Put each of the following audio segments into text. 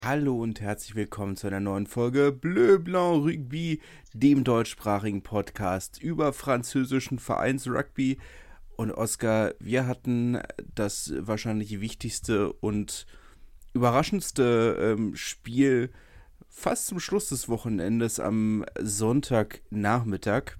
Hallo und herzlich willkommen zu einer neuen Folge Bleu Blanc Rugby, dem deutschsprachigen Podcast über französischen Vereinsrugby. Und Oskar, wir hatten das wahrscheinlich wichtigste und überraschendste Spiel fast zum Schluss des Wochenendes am Sonntagnachmittag.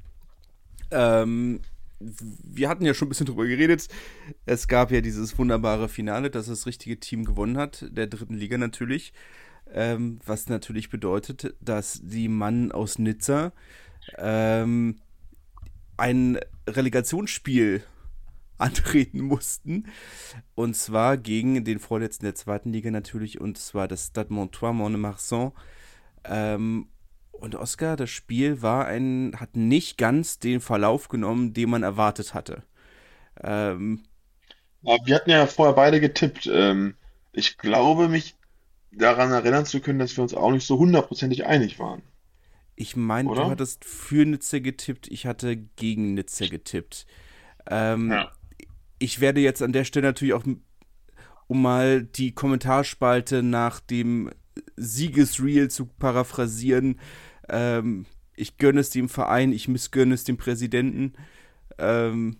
Wir hatten ja schon ein bisschen drüber geredet. Es gab ja dieses wunderbare Finale, das das richtige Team gewonnen hat, der dritten Liga natürlich. Was natürlich bedeutet, dass die Mann aus Nizza ähm, ein Relegationsspiel antreten mussten. Und zwar gegen den Vorletzten der zweiten Liga natürlich, und zwar das Stade Montois Mont-de-Marsan. Und Oscar, das Spiel hat nicht ganz den Verlauf genommen, den man erwartet hatte. Ähm, Ja, wir hatten ja vorher beide getippt. Ich glaube, mich daran erinnern zu können, dass wir uns auch nicht so hundertprozentig einig waren, Ich meine, du oder? hattest für Nizza getippt, ich hatte gegen Nizza getippt. Ähm, Ja. Ich werde jetzt an der Stelle natürlich auch, um mal die Kommentarspalte nach dem Siegesreel zu paraphrasieren, ich gönne es dem Verein, ich missgönne es dem Präsidenten. Ähm,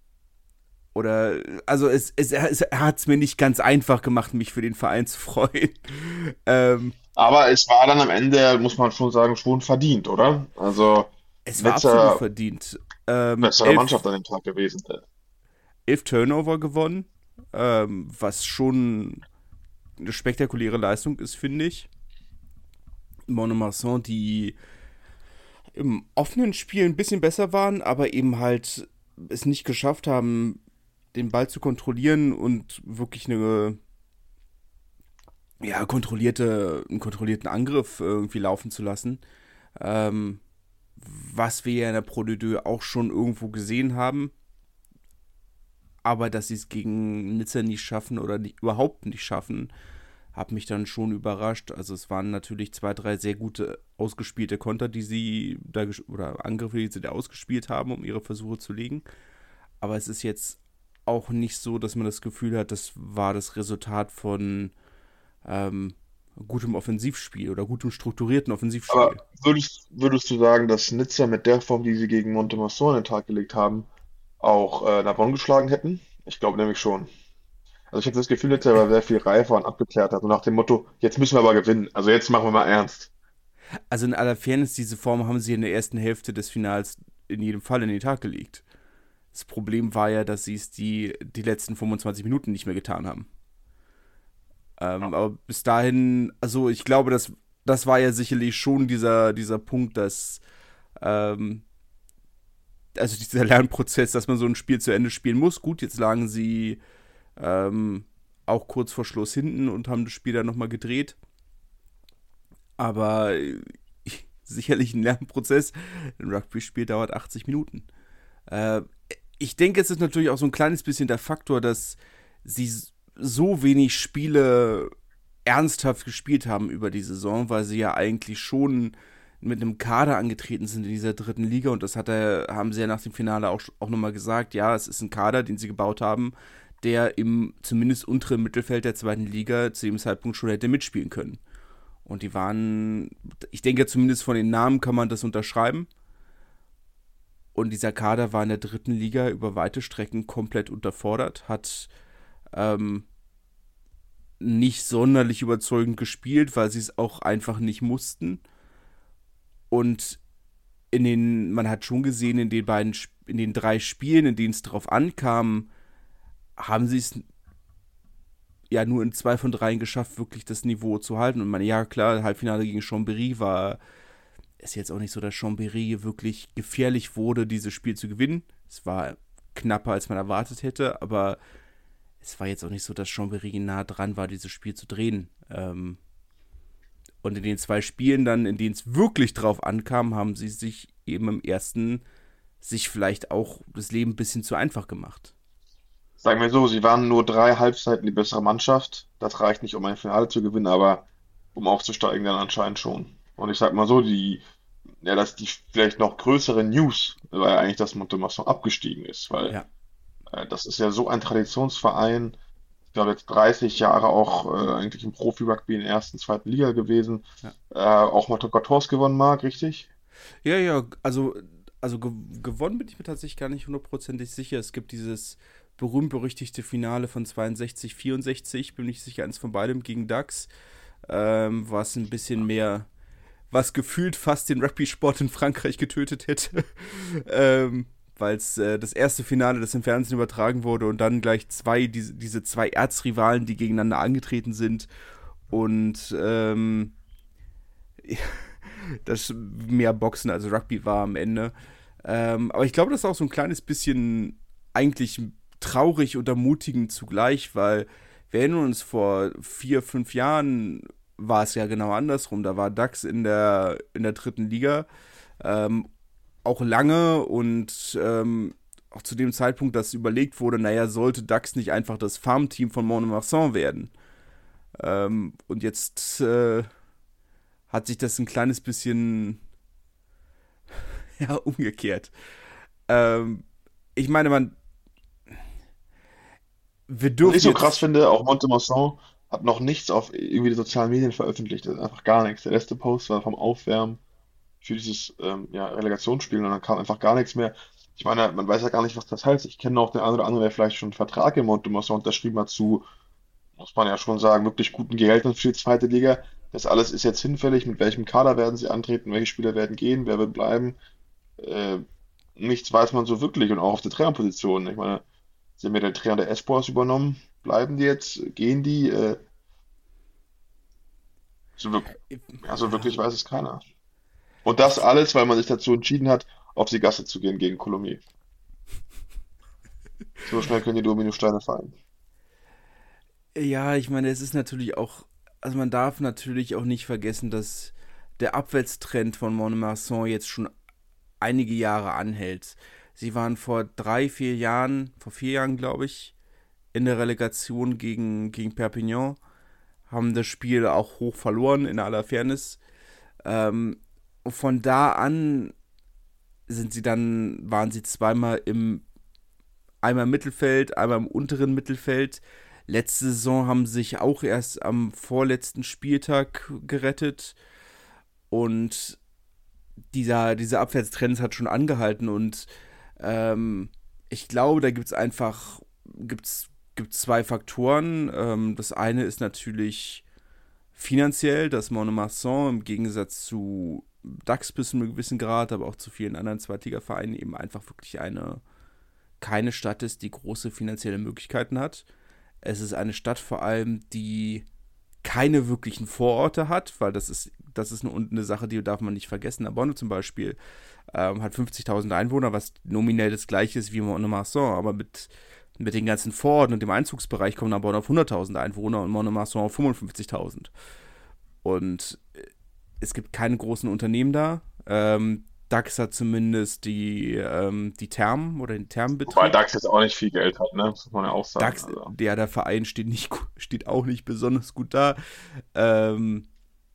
er hat es mir nicht ganz einfach gemacht, mich für den Verein zu freuen. ähm, Aber es war dann am Ende, muss man schon sagen, schon verdient, oder? Also Es war absolut Netzer verdient. bessere Elf, Mannschaft an dem Tag gewesen. 11 Turnover gewonnen, was schon eine spektakuläre Leistung ist, finde ich. Monomarsan, die im offenen Spiel ein bisschen besser waren, aber eben halt es nicht geschafft haben, den Ball zu kontrollieren und wirklich einen kontrollierten Angriff irgendwie laufen zu lassen. Ähm, Was wir ja in der Pro de Deux auch schon irgendwo gesehen haben, aber dass sie es gegen Nizza nicht schaffen oder überhaupt nicht schaffen, hat mich dann schon überrascht. Also es waren natürlich zwei, drei sehr gute ausgespielte Konter, die sie da oder Angriffe, die sie da ausgespielt haben, um ihre Versuche zu legen. Aber es ist jetzt auch nicht so, dass man das Gefühl hat, das war das Resultat von ähm, gutem Offensivspiel oder gutem strukturierten Aber Offensivspiel. würdest du sagen, dass Nizza mit der Form, die sie gegen Montemarçal an den Tag gelegt haben, auch Narbonne geschlagen hätten? Ich glaube nämlich schon. Also ich hatte das Gefühl, Nizza war sehr viel reifer und abgeklärter. So nach dem Motto, jetzt müssen wir aber gewinnen. Also jetzt machen wir mal ernst. Also in aller Fairness, diese Form haben sie in der ersten Hälfte des Finals in jedem Fall in den Tag gelegt. Das Problem war ja, dass sie es die letzten 25 Minuten nicht mehr getan haben. Aber bis dahin, also ich glaube, das war ja sicherlich schon dieser Punkt, ähm, also dieser Lernprozess, dass man so ein Spiel zu Ende spielen muss. Gut, jetzt lagen sie ähm, auch kurz vor Schluss hinten und haben das Spiel dann nochmal gedreht. Aber sicherlich ein Lernprozess. Ein Rugby-Spiel dauert 80 Minuten. Äh, Ich denke, es ist natürlich auch so ein kleines bisschen der Faktor, dass sie so wenig Spiele ernsthaft gespielt haben über die Saison, weil sie ja eigentlich schon mit einem Kader angetreten sind in dieser dritten Liga, und haben sie ja nach dem Finale auch nochmal gesagt, ja, es ist ein Kader, den sie gebaut haben, der im zumindest unteren Mittelfeld der zweiten Liga zu dem Zeitpunkt schon hätte mitspielen können. Und die waren, ich denke zumindest von den Namen kann man das unterschreiben. Und dieser Kader war in der dritten Liga über weite Strecken komplett unterfordert, hat ähm, nicht sonderlich überzeugend gespielt, weil sie es auch einfach nicht mussten. Und man hat schon gesehen, in den drei Spielen, in denen es drauf ankam, haben sie es ja nur in zwei von dreien geschafft, wirklich das Niveau zu halten. Und man, ja klar, Halbfinale gegen Chambéry war es jetzt auch nicht so, dass Chambéry wirklich gefährlich wurde, dieses Spiel zu gewinnen. Es war knapper, als man erwartet hätte, aber es war jetzt auch nicht so, dass Chambéry nah dran war, dieses Spiel zu drehen. Und in den zwei Spielen dann, in denen es wirklich drauf ankam, haben sie sich eben im ersten sich vielleicht auch das Leben ein bisschen zu einfach gemacht. Sagen wir so, sie waren nur 3 Halbzeiten die bessere Mannschaft. Das reicht nicht, um ein Finale zu gewinnen, aber um aufzusteigen dann anscheinend schon. Und ich sag mal so, dass die vielleicht noch größere News war ja eigentlich, dass Montemarçal abgestiegen ist, weil Ja, das ist ja so ein Traditionsverein. ich glaube, jetzt 30 Jahre auch eigentlich im Profi-Rugby in der ersten, zweiten Liga gewesen. Ja. Auch mal Top 14 gewonnen, Marc, richtig? Ja, ja, also gewonnen bin ich mir tatsächlich gar nicht hundertprozentig sicher. Es gibt dieses berühmt-berüchtigte Finale von 62, 64, bin ich sicher, eins von beidem gegen Dax, was ein bisschen mehr, was gefühlt fast den Rugby-Sport in Frankreich getötet hätte. Weil es das erste Finale, das im Fernsehen übertragen wurde und dann gleich diese zwei Erzrivalen, die gegeneinander angetreten sind und das mehr Boxen als Rugby war am Ende. Aber ich glaube, das ist auch so ein kleines bisschen eigentlich traurig und ermutigend zugleich, weil wir erinnern uns, vor 4, 5 Jahren war es ja genau andersrum. Da war DAX in der dritten Liga ähm, auch lange und auch zu dem Zeitpunkt, dass überlegt wurde, naja, sollte DAX nicht einfach das Farmteam von Mont-de-Marsan werden? Und jetzt hat sich das ein kleines bisschen ja, umgekehrt. Ähm, ich meine, wir Was ich dürfen so krass jetzt. finde, auch Montemarçon hat noch nichts auf irgendwie die sozialen Medien veröffentlicht. Das ist einfach gar nichts. Der letzte Post war vom Aufwärmen für dieses ja, Relegationsspiel und dann kam einfach gar nichts mehr. Ich meine, man weiß ja gar nicht, was das heißt. Ich kenne auch den einen oder anderen, der vielleicht schon einen Vertrag in Montemarçon unterschrieben hat zu, muss man ja schon sagen, wirklich guten Gehältern für die zweite Liga. Das alles ist jetzt hinfällig. Mit welchem Kader werden sie antreten? Welche Spieler werden gehen? Wer wird bleiben? Äh, Nichts weiß man so wirklich und auch auf der Trainerposition. Ich meine, sie haben ja den Trainer der S-Boys übernommen. Bleiben die jetzt? Gehen die? So, also Ja, wirklich weiß es keiner. Und das alles, weil man sich dazu entschieden hat, auf die Gasse zu gehen gegen Colomiers. So schnell können die Dominosteine fallen. ja, ich meine, es ist natürlich auch. Also, man darf natürlich auch nicht vergessen, dass der Abwärtstrend von Montmarsan jetzt schon einige Jahre anhält. Sie waren vor 3, 4 Jahren, vor 4 Jahren, glaube ich, in der Relegation gegen Perpignan, haben das Spiel auch hoch verloren, in aller Fairness. Und von da an waren sie einmal im Mittelfeld, einmal im unteren Mittelfeld. Letzte Saison haben sie sich auch erst am vorletzten Spieltag gerettet und dieser Abwärtstrend hat schon angehalten und ich glaube, da gibt's zwei Faktoren. Das eine ist natürlich finanziell, dass Mont-de-Marsan im Gegensatz zu DAX bis zu einem gewissen Grad, aber auch zu vielen anderen Zweitligavereinen eben einfach wirklich keine Stadt ist, die große finanzielle Möglichkeiten hat. Es ist eine Stadt vor allem, die keine wirklichen Vororte hat, weil das ist eine Sache, die darf man nicht vergessen. Abonne zum Beispiel hat 50.000 Einwohner, was nominell das gleiche ist wie Mont-de-Marsan, aber mit den ganzen Vororten und dem Einzugsbereich kommen Abonne auf 100.000 Einwohner und Mont-de-Marsan auf 55.000. Und es gibt keine großen Unternehmen da. DAX hat zumindest die Thermen oder den Wobei Thermenbetrieb. DAX jetzt auch nicht viel Geld hat, ne? Das muss man ja auch sagen. DAX, Also. der Verein steht auch nicht besonders gut da. Ähm,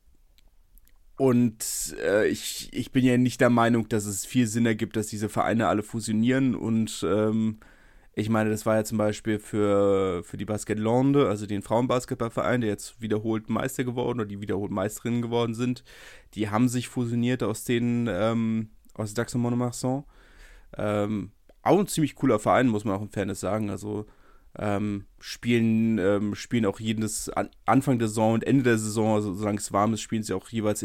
und ich bin ja nicht der Meinung, dass es viel Sinn ergibt, dass diese Vereine alle fusionieren. Und ich meine, das war ja zum Beispiel für die Basket Lande, also den Frauenbasketballverein, der jetzt wiederholt Meister geworden oder die wiederholt Meisterinnen geworden sind. Die haben sich fusioniert aus Dax und Montmarsan. Auch ein ziemlich cooler Verein, muss man auch in Fairness sagen. Also spielen auch Anfang der Saison und Ende der Saison, also solange es warm ist, spielen sie auch jeweils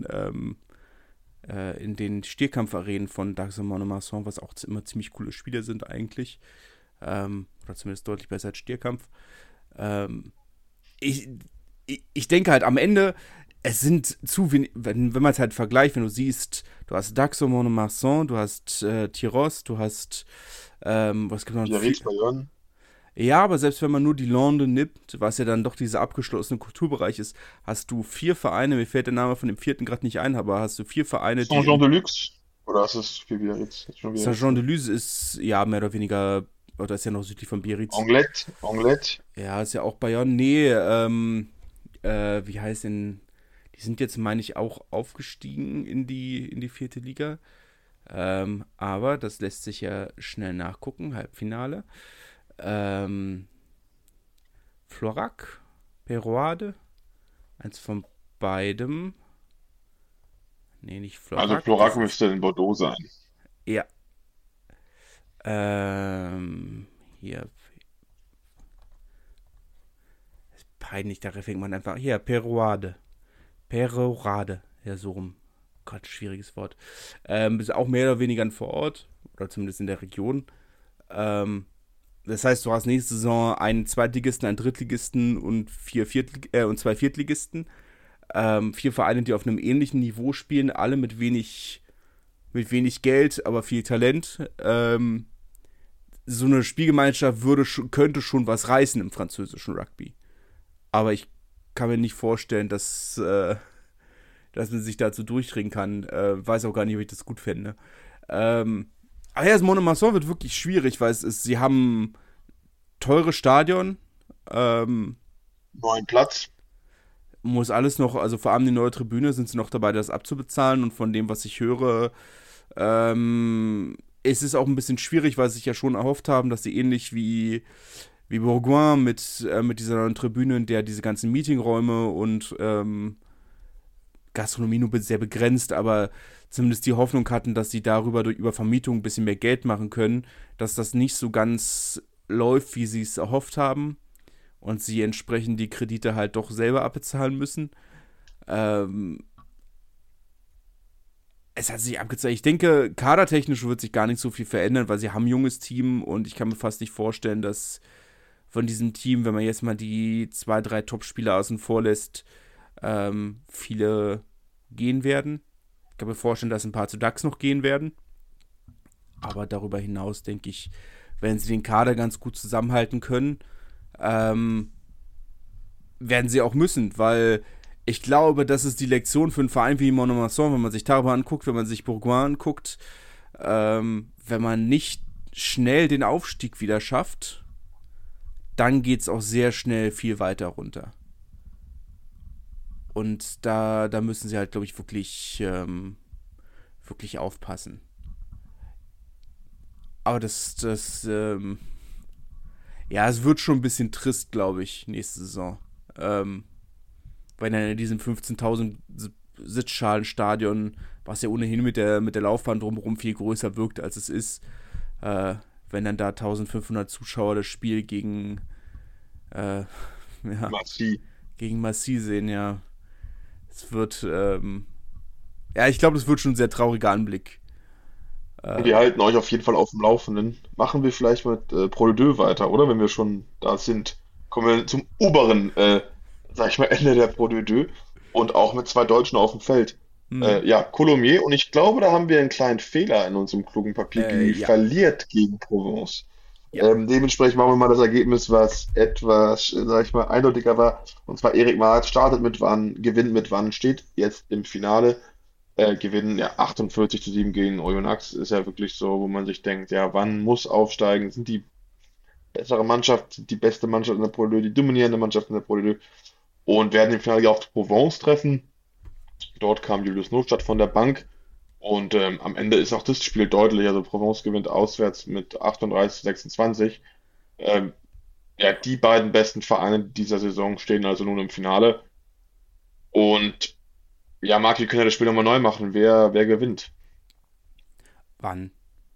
in den Stierkampfarenen von Dax und Montmarsan, was auch immer ziemlich coole Spiele sind eigentlich. Oder zumindest deutlich besser als Stierkampf. Ähm, ich, ich denke halt am Ende, es sind zu wenig, wenn man es halt vergleicht, wenn du siehst, du hast Dax und Montmarsan, du hast Tyros, du hast, was gibt noch? Biarritz, Bayonne. Ja, aber selbst wenn man nur die Lande nimmt, was ja dann doch dieser abgeschlossene Kulturbereich ist, hast du 4 Vereine, mir fällt der Name von dem vierten gerade nicht ein, aber hast du 4 Vereine, die in Saint-Jean-de-Luz. Oder ist es für Biarritz? Ist schon Biarritz, ne? Saint-Jean-de-Luz ist ja mehr oder weniger, oder ist ja noch südlich von Biarritz. Anglet, Anglet. Ja, ist ja auch Bayonne. Nee, wie heißt denn, die sind jetzt, meine ich, auch aufgestiegen in die vierte Liga. Aber das lässt sich ja schnell nachgucken, Halbfinale. Ähm, Florac, Peroade, eins von beidem. Nee, nicht Also Florac, Florac das ist, müsste in Bordeaux sein. ja, hier, ist peinlich, da fängt man einfach, hier, Perorade, ja, so rum. Gott, schwieriges Wort. Ist auch mehr oder weniger ein Vorort, oder zumindest in der Region. Ähm, Das heißt, du hast nächste Saison einen Zweitligisten, einen Drittligisten und und zwei Viertligisten. Vier Vereine, die auf einem ähnlichen Niveau spielen, alle mit wenig Geld, aber viel Talent. So eine Spielgemeinschaft könnte schon was reißen im französischen Rugby. Aber ich kann mir nicht vorstellen, dass man sich dazu durchdringen kann. Weiß auch gar nicht, ob ich das gut fände. Aber ja, das Monomasson wird wirklich schwierig, weil sie haben teure Stadion, Neuen Platz. muss alles noch, also vor allem die neue Tribüne sind sie noch dabei, das abzubezahlen und von dem, was ich höre, ist es auch ein bisschen schwierig, weil sie sich ja schon erhofft haben, dass sie ähnlich wie Bourgoin mit dieser neuen Tribüne, in der diese ganzen Meetingräume und Gastronomie nur sehr begrenzt, aber zumindest die Hoffnung hatten, dass sie darüber über Vermietung ein bisschen mehr Geld machen können, dass das nicht so ganz läuft, wie sie es erhofft haben und sie entsprechend die Kredite halt doch selber abbezahlen müssen. Ähm, Es hat sich abgezeichnet. Ich denke, kadertechnisch wird sich gar nicht so viel verändern, weil sie haben ein junges Team und ich kann mir fast nicht vorstellen, dass von diesem Team, wenn man jetzt mal die 2, 3 Top-Spieler außen vor lässt, viele gehen werden. Ich kann mir vorstellen, dass ein paar zu DAX noch gehen werden. Aber darüber hinaus, denke ich, wenn sie den Kader ganz gut zusammenhalten können, ähm, werden sie auch müssen, weil ich glaube, das ist die Lektion für einen Verein wie Monomasson, wenn man sich darüber anguckt, wenn man sich Bourgoin anguckt, wenn man nicht schnell den Aufstieg wieder schafft, dann geht es auch sehr schnell viel weiter runter. Und da müssen sie halt, glaube ich, wirklich aufpassen. Aber ja, es wird schon ein bisschen trist, glaube ich, nächste Saison. Weil dann in diesem 15.000 Sitzschalenstadion, was ja ohnehin mit der Laufbahn drumherum viel größer wirkt, als es ist, wenn dann da 1.500 Zuschauer das Spiel ja, Massiv. gegen Massy sehen, ja. Es wird, ja, ich glaube, das wird schon ein sehr trauriger Anblick. Wir halten euch auf jeden Fall auf dem Laufenden. Machen wir vielleicht mit Pro de Deux weiter, oder? Wenn wir schon da sind, kommen wir zum oberen, sag ich mal, Ende der Pro de Deux und auch mit zwei Deutschen auf dem Feld. Hm, Ja, Colomiers und ich glaube, da haben wir einen kleinen Fehler in unserem klugen Papier. Genie ja, verliert gegen Provence. ja, Dementsprechend machen wir mal das Ergebnis, was etwas, sag ich mal, eindeutiger war. Und zwar Erik Marz startet mit Wann, gewinnt mit Wann, steht jetzt im Finale. Gewinnen ja 48:7 gegen Oyonnax. Ist ja wirklich so, wo man sich denkt, ja, Wann muss aufsteigen? Sind die bessere Mannschaft, sind die beste Mannschaft in der Pro de Deux, die dominierende Mannschaft in der Pro de Deux und werden im Finale ja auf Provence treffen. Dort kam Julius Notstadt von der Bank. Und am Ende ist auch das Spiel deutlich. Also Provence gewinnt auswärts mit 38:26. Ähm, ja, die beiden besten Vereine dieser Saison stehen also nun im Finale. Und ja, Marc, wir können ja das Spiel nochmal neu machen. Wer gewinnt? wann?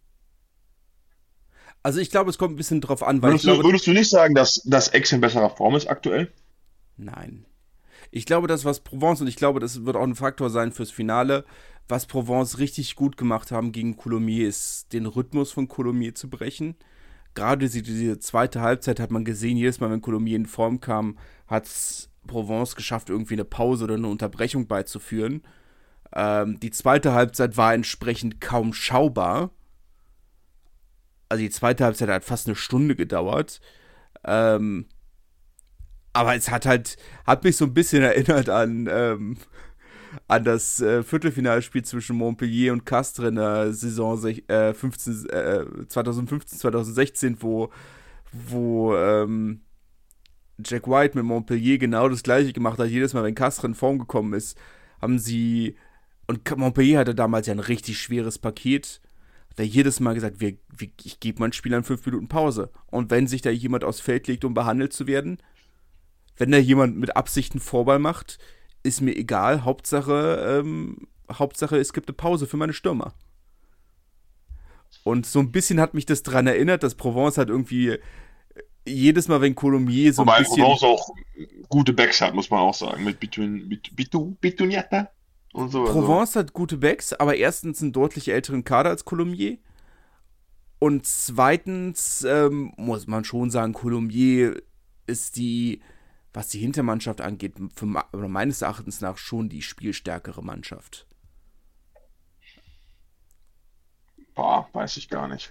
Also ich glaube, es kommt ein bisschen drauf an, weil ich glaube, Würdest du nicht sagen, dass Ex in besserer Form ist aktuell? nein. Ich glaube, das, was Provence, und ich glaube, das wird auch ein Faktor sein fürs Finale, was Provence richtig gut gemacht haben gegen Coulommiers, ist den Rhythmus von Coulommiers zu brechen. Gerade diese zweite Halbzeit hat man gesehen, jedes Mal, wenn Coulommiers in Form kam, hat es Provence geschafft, irgendwie eine Pause oder eine Unterbrechung beizuführen. Die zweite Halbzeit war entsprechend kaum schaubar. Also die zweite Halbzeit hat fast eine Stunde gedauert. Ähm, aber es hat mich so ein bisschen erinnert an das Viertelfinalspiel zwischen Montpellier und Castres in der Saison 2015, 2016, wo Jack White mit Montpellier genau das gleiche gemacht hat. Jedes Mal, wenn Castres in Form gekommen ist, haben sie, und Montpellier hatte damals ja ein richtig schweres Paket, hat er jedes Mal gesagt, ich gebe meinen Spielern 5 Minuten Pause. Und wenn sich da jemand aufs Feld legt, um behandelt zu werden, wenn da jemand mit Absichten Vorball macht, ist mir egal. Hauptsache, es gibt eine Pause für meine Stürmer. Und so ein bisschen hat mich das daran erinnert, dass Provence halt irgendwie jedes Mal, wenn Colomier so ein Wobei bisschen. Provence auch gute Backs hat, muss man auch sagen. Mit Bituniata und so. Also. Provence hat gute Backs, aber erstens einen deutlich älteren Kader als Colomier. Und zweitens muss man schon sagen, Colomier ist was die Hintermannschaft angeht, oder meines Erachtens nach schon die spielstärkere Mannschaft. Boah, weiß ich gar nicht.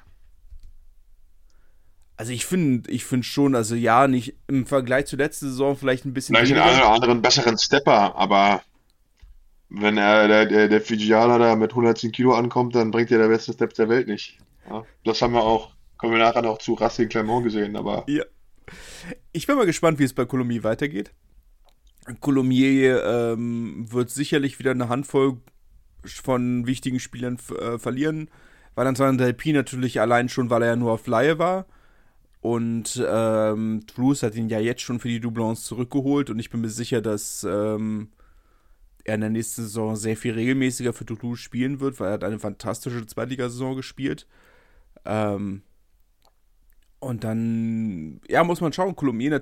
Also ich find schon, also ja, nicht im Vergleich zur letzten Saison vielleicht ein bisschen Vielleicht einen weniger. oder anderen besseren Stepper, aber wenn der Fijianer da mit 110 Kilo ankommt, dann bringt er der beste Step der Welt nicht. Ja, das haben wir auch, kommen wir nachher noch zu Racing Clermont gesehen, aber Ja. Ich bin mal gespannt, wie es bei Colomier weitergeht. Colomier wird sicherlich wieder eine Handvoll von wichtigen Spielern verlieren. Valentin Delpy natürlich allein schon, weil er ja nur auf Laie war. Und Toulouse hat ihn ja jetzt schon für die Doublons zurückgeholt. Und ich bin mir sicher, dass er in der nächsten Saison sehr viel regelmäßiger für Toulouse spielen wird, weil er hat eine fantastische Zweitligasaison gespielt. Ähm, und dann, ja, muss man schauen.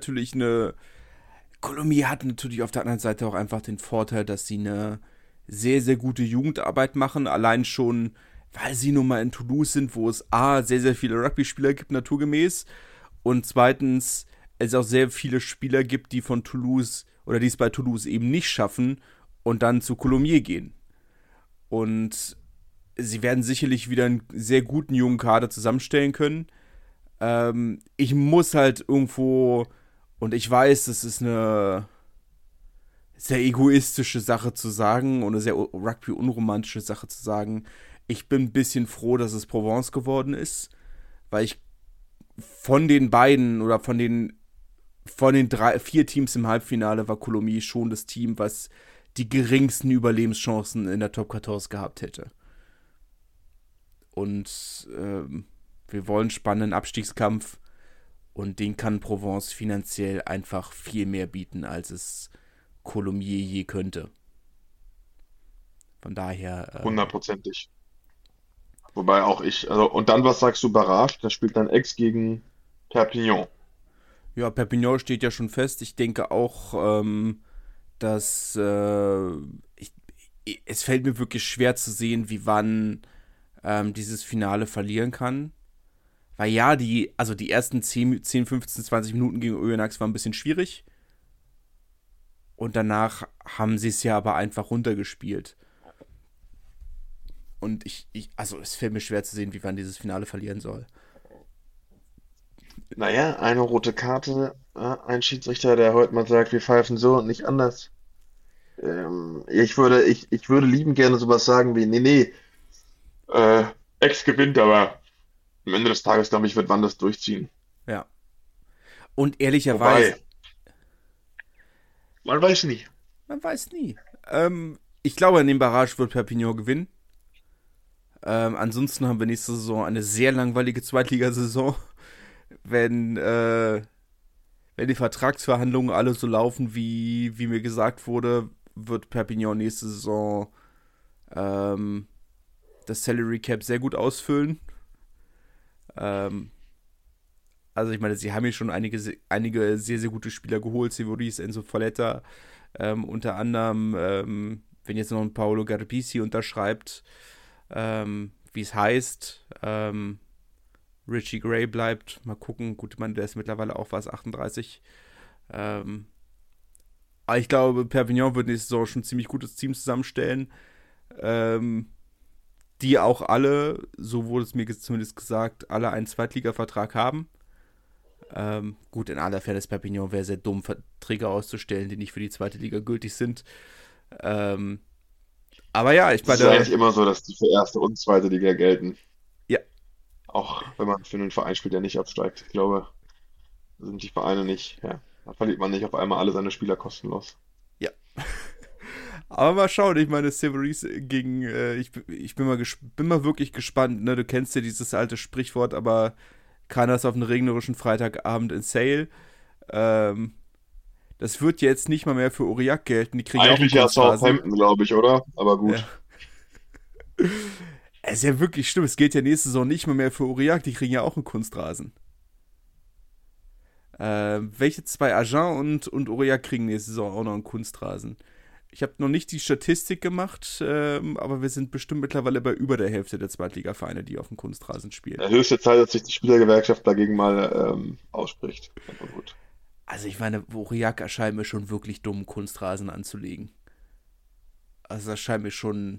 Colomier hat natürlich auf der anderen Seite auch einfach den Vorteil, dass sie eine sehr, sehr gute Jugendarbeit machen. Allein schon, weil sie nun mal in Toulouse sind, wo es A, sehr, sehr viele Rugby-Spieler gibt, naturgemäß. Und zweitens, es auch sehr viele Spieler gibt, die von Toulouse oder die es bei Toulouse eben nicht schaffen und dann zu Colomier gehen. Und sie werden sicherlich wieder einen sehr guten jungen Kader zusammenstellen können. Ich muss halt irgendwo, und ich weiß, das ist eine sehr egoistische Sache zu sagen und eine sehr Rugby-unromantische Sache zu sagen. Ich bin ein bisschen froh, dass es Provence geworden ist, weil ich von den beiden oder von den vier Teams im Halbfinale war Colomiers schon das Team, was die geringsten Überlebenschancen in der Top 14 gehabt hätte. Und wir wollen spannenden Abstiegskampf und den kann Provence finanziell einfach viel mehr bieten, als es Colomiers je könnte. Von daher, hundertprozentig. Wobei auch ich, also, und dann, was sagst du, Barrage? Da spielt dann Ex gegen Perpignan. ja, Perpignan steht ja schon fest. Ich denke auch, dass es fällt mir wirklich schwer zu sehen, wie wann dieses Finale verlieren kann. Weil ja, die ersten 10, 15, 20 Minuten gegen Oyonnax waren ein bisschen schwierig. Und danach haben sie es ja aber einfach runtergespielt. Und also es fällt mir schwer zu sehen, wie wann dieses Finale verlieren soll. Naja, eine rote Karte, ein Schiedsrichter, der heute mal sagt, wir pfeifen so und nicht anders. Ich würde lieben gerne sowas sagen wie, nee, äh, Ex gewinnt, aber am Ende des Tages, glaube ich, wird Wann das durchziehen. Ja. Und ehrlicherweise, Wobei, man weiß nie. man weiß nie. Ich glaube, in dem Barrage wird Perpignan gewinnen. Ansonsten haben wir nächste Saison eine sehr langweilige Zweitligasaison. Wenn, wenn die Vertragsverhandlungen alle so laufen, wie mir gesagt wurde, wird Perpignan nächste Saison das Salary Cap sehr gut ausfüllen. Ähm, also ich meine, sie haben hier schon einige sehr, sehr gute Spieler geholt. Severis, Enzo Folletta, unter anderem, wenn jetzt noch ein Paolo Garbisi unterschreibt, wie es heißt, Richie Gray bleibt. Mal gucken. Gut, ich meine, der ist mittlerweile auch was, 38. Aber ich glaube, Perpignan wird nächste Saison schon ein ziemlich gutes Team zusammenstellen. Ähm, die auch alle, so wurde es mir zumindest gesagt, alle einen Zweitliga-Vertrag haben. Gut, in aller Fairness, Perpignan wäre sehr dumm, Verträge auszustellen, die nicht für die zweite Liga gültig sind. Ähm, aber ja, Es ist eigentlich immer so, dass die für erste und zweite Liga gelten. ja, Auch wenn man für einen Verein spielt, der nicht absteigt. Ich glaube, da sind die Vereine nicht, ja, da verliert man nicht auf einmal alle seine Spieler kostenlos. ja. Aber mal schauen, ich meine, Severis gegen, ich bin mal wirklich gespannt, ne? Du kennst ja dieses alte Sprichwort, aber keiner ist auf einen regnerischen Freitagabend in Sale. Ähm, Das wird ja jetzt nicht mal mehr für Aurillac gelten, die kriegen ja auch einen Eigentlich ja Kunstrasen. Southampton, glaube ich, oder? Aber Ja. gut. Es ist ja wirklich schlimm, es gilt ja nächste Saison nicht mal mehr für Aurillac, die kriegen ja auch einen Kunstrasen. Welche zwei, Agen und Aurillac kriegen nächste Saison auch noch einen Kunstrasen? Ich habe noch nicht die Statistik gemacht, aber wir sind bestimmt mittlerweile bei über der Hälfte der Zweitligavereine, die auf dem Kunstrasen spielen. Höchste Zeit, dass sich die Spielergewerkschaft dagegen mal ausspricht. Aber gut. Also ich meine, Aurillac erscheint mir schon wirklich dumm, Kunstrasen anzulegen. Also das scheint mir schon.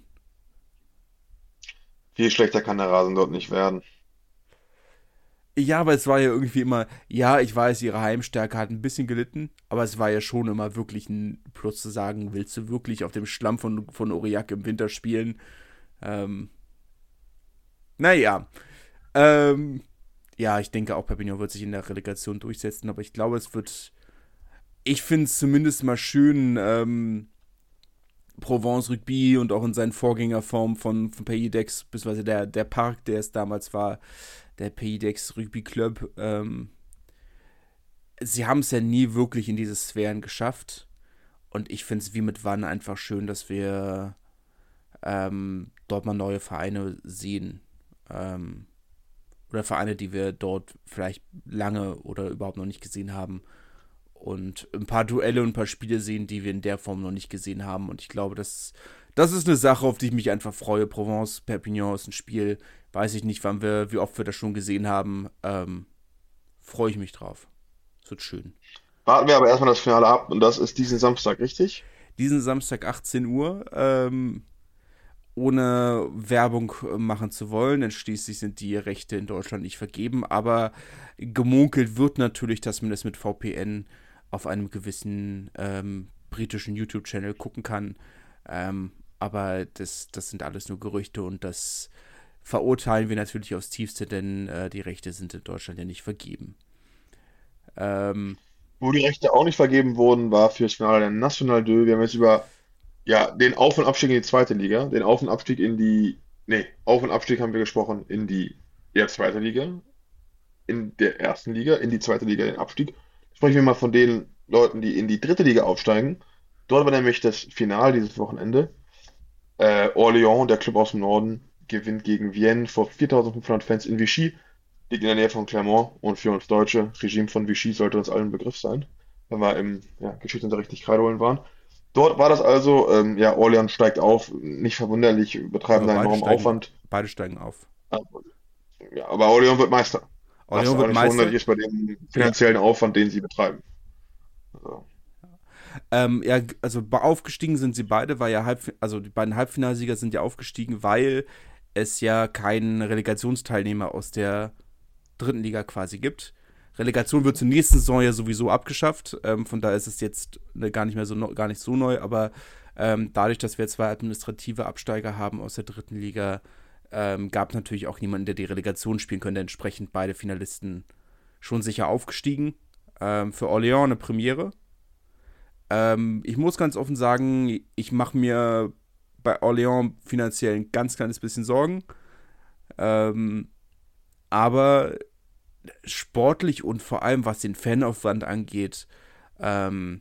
Viel schlechter kann der Rasen dort nicht werden. Ja, aber es war ja irgendwie immer, ja, ich weiß, ihre Heimstärke hat ein bisschen gelitten, aber es war ja schon immer wirklich ein Plus zu sagen, willst du wirklich auf dem Schlamm von Aurillac im Winter spielen? Ähm, naja, ähm, ja, ich denke auch, Perpignan wird sich in der Relegation durchsetzen, aber ich glaube, ich finde es zumindest mal schön, Provence Rugby und auch in seinen Vorgängerformen von Pays d'Aix, beziehungsweise der Park, der es damals war, der Pays d'Aix Rugby Club, sie haben es ja nie wirklich in diese Sphären geschafft. Und ich finde es wie mit Wann einfach schön, dass wir dort mal neue Vereine sehen. Ähm, oder Vereine, die wir dort vielleicht lange oder überhaupt noch nicht gesehen haben. Und ein paar Duelle und ein paar Spiele sehen, die wir in der Form noch nicht gesehen haben. Und ich glaube, das ist eine Sache, auf die ich mich einfach freue. Provence, Perpignan ist ein Spiel, weiß ich nicht, wie oft wir das schon gesehen haben. Freue ich mich drauf. Es wird schön. Warten wir aber erstmal das Finale ab und das ist diesen Samstag, richtig? Diesen Samstag 18 Uhr, ohne Werbung machen zu wollen, denn schließlich sind die Rechte in Deutschland nicht vergeben, aber gemunkelt wird natürlich, dass man das mit VPN auf einem gewissen britischen YouTube-Channel gucken kann. Aber das sind alles nur Gerüchte und das verurteilen wir natürlich aufs Tiefste, denn die Rechte sind in Deutschland ja nicht vergeben. Ähm, Wo die Rechte auch nicht vergeben wurden, war fürs Finale der National 2. Wir haben jetzt über ja, den Auf- und Abstieg in die zweite Liga, den Auf- und Abstieg in die, nee, Auf- und Abstieg haben wir gesprochen in die eher zweite Liga, in der ersten Liga, in die zweite Liga, den Abstieg. Sprechen wir mal von den Leuten, die in die dritte Liga aufsteigen. Dort war nämlich das Finale dieses Wochenende. Orléans, der Club aus dem Norden, gewinnt gegen Vienne vor 4.500 Fans in Vichy. Liegt in der Nähe von Clermont und für uns Deutsche, Regime von Vichy sollte uns allen ein Begriff sein, wenn wir im ja, Geschichtsunterricht nicht gerade holen waren. Dort war das also, ja, Orléans steigt auf, nicht verwunderlich, betreiben aber da enormen Aufwand. beide steigen auf. Ja, aber Orléans wird Meister. Was Orléans auch wird nicht Meister. verwunderlich ist bei dem Ja. finanziellen Aufwand, den sie betreiben. Also, Ja, also aufgestiegen sind sie beide, weil ja also die beiden Halbfinalsieger sind ja aufgestiegen, weil es ja keinen Relegationsteilnehmer aus der dritten Liga quasi gibt. Relegation wird zur nächsten Saison ja sowieso abgeschafft, von daher ist es jetzt gar nicht mehr gar nicht so neu, aber dadurch, dass wir zwei administrative Absteiger haben aus der dritten Liga, gab es natürlich auch niemanden, der die Relegation spielen könnte. Entsprechend beide Finalisten schon sicher aufgestiegen. Für Orléans eine Premiere. Ich muss ganz offen sagen, ich mache mir bei Orléans finanziell ein ganz kleines bisschen Sorgen. Ähm, aber sportlich und vor allem was den Fanaufwand angeht, ähm,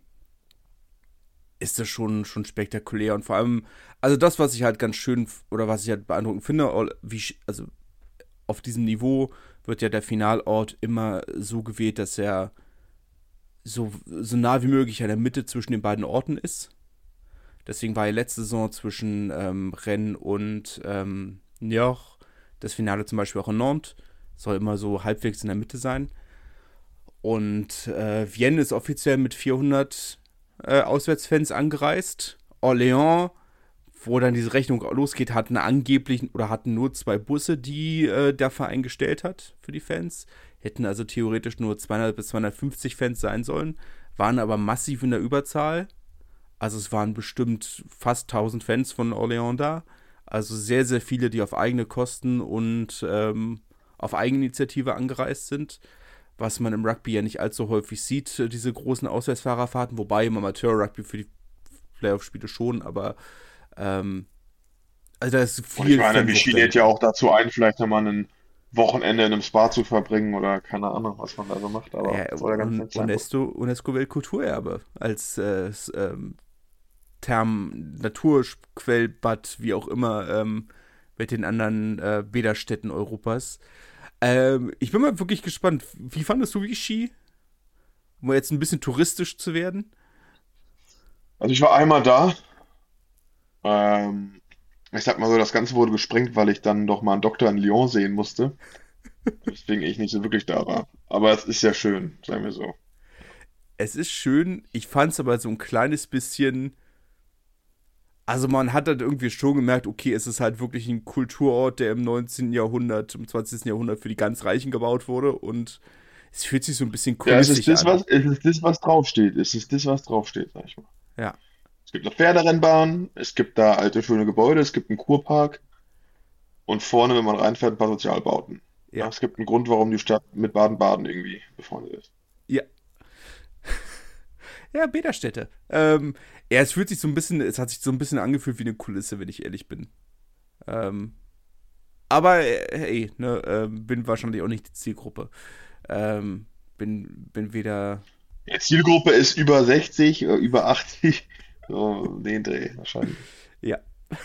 ist das schon spektakulär. Und vor allem, also das, was ich halt ganz schön oder was ich halt beeindruckend finde, also auf diesem Niveau wird ja der Finalort immer so gewählt, dass er so nah wie möglich in der Mitte zwischen den beiden Orten ist. Deswegen war ja letzte Saison zwischen Rennes und Niort das Finale zum Beispiel auch in Nantes. Soll immer so halbwegs in der Mitte sein. Und Vienne ist offiziell mit 400 Auswärtsfans angereist. Orléans, wo dann diese Rechnung losgeht, hatten nur 2 Busse, die der Verein gestellt hat für die Fans. Hätten also theoretisch nur 200 bis 250 Fans sein sollen, waren aber massiv in der Überzahl. Also es waren bestimmt fast 1000 Fans von Orléans da. Also sehr, sehr viele, die auf eigene Kosten und auf Eigeninitiative angereist sind. Was man im Rugby ja nicht allzu häufig sieht, diese großen Auswärtsfahrerfahrten. Wobei im Amateur-Rugby für die Playoff-Spiele schon, aber also da ist und ich viel meine, Vichy Fanwucht lädt ja dahinter. auch dazu ein, vielleicht nochmal einen Wochenende in einem Spa zu verbringen oder keine Ahnung, was man da so macht, aber soll ja ganz nett sein. UNESCO-Weltkulturerbe als Therm, Naturquellbad, wie auch immer, mit den anderen Bäderstädten Europas. Ich bin mal wirklich gespannt. Wie fandest du Vichy? Um jetzt ein bisschen touristisch zu werden? Also ich war einmal da. Ähm, Ich sag mal so, das Ganze wurde gesprengt, weil ich dann doch mal einen Doktor in Lyon sehen musste. Deswegen ich nicht so wirklich da war. Aber es ist ja schön, sagen wir so. Es ist schön, ich fand es aber so ein kleines bisschen. Also man hat halt irgendwie schon gemerkt, okay, es ist halt wirklich ein Kulturort, der im 19. Jahrhundert, im 20. Jahrhundert für die ganz Reichen gebaut wurde und es fühlt sich so ein bisschen Ja, es ist kulissig an. es ist das, was draufsteht. Es ist das, was draufsteht, sag ich mal. Ja, Es gibt eine Pferderennbahn, es gibt da alte, schöne Gebäude, es gibt einen Kurpark und vorne, wenn man reinfährt, ein paar Sozialbauten. Ja, ja, es gibt einen Grund, warum die Stadt mit Baden-Baden irgendwie befreundet ist. ja. Ja, Bäderstädte. Ja, es fühlt sich so ein bisschen, es hat sich so ein bisschen angefühlt wie eine Kulisse, wenn ich ehrlich bin. Ähm, aber hey, ne, bin wahrscheinlich auch nicht die Zielgruppe. Bin weder. Die Zielgruppe ist über 60, über 80, so den Dreh wahrscheinlich. Ja.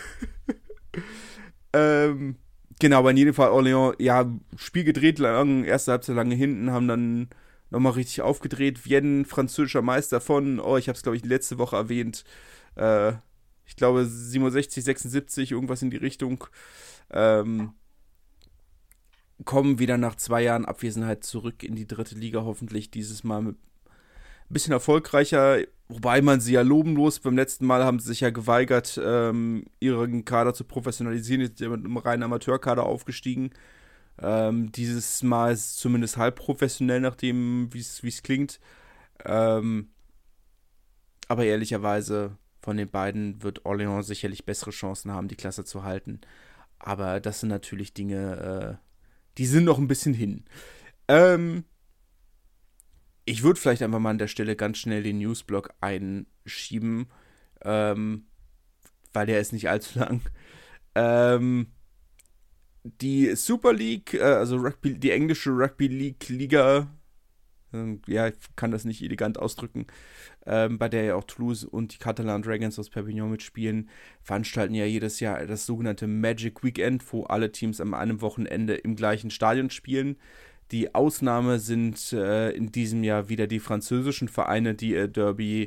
Ähm, genau, aber in jedem Fall Orléans, ja, Spiel gedreht, lang, erste Halbzeit lange hinten, haben dann nochmal richtig aufgedreht. Vienne, französischer Meister von, oh, ich habe es, glaube ich, letzte Woche erwähnt. Äh, Ich glaube 67, 76, irgendwas in die Richtung. Ähm, Kommen wieder nach 2 Jahren Abwesenheit zurück in die dritte Liga, hoffentlich dieses Mal mit ein bisschen erfolgreicher, wobei man sie ja loben muss. Beim letzten Mal haben sie sich ja geweigert, ihren Kader zu professionalisieren. Jetzt sind sie mit einem reinen Amateurkader aufgestiegen. Dieses Mal ist es zumindest halb professionell, nachdem, wie es klingt. Ähm, aber ehrlicherweise, von den beiden wird Orléans sicherlich bessere Chancen haben, die Klasse zu halten. Aber das sind natürlich Dinge, die sind noch ein bisschen hin. Ähm, Ich würde vielleicht einfach mal an der Stelle ganz schnell den Newsblock einschieben, ähm, weil der ist nicht allzu lang. Ähm, Die Super League, also Rugby, die englische Rugby League Liga, ja, ich kann das nicht elegant ausdrücken, bei der ja auch Toulouse und die Catalan Dragons aus Perpignan mitspielen, veranstalten ja jedes Jahr das sogenannte Magic Weekend, wo alle Teams an einem Wochenende im gleichen Stadion spielen. Die Ausnahme sind in diesem Jahr wieder die französischen Vereine, die ihr Derby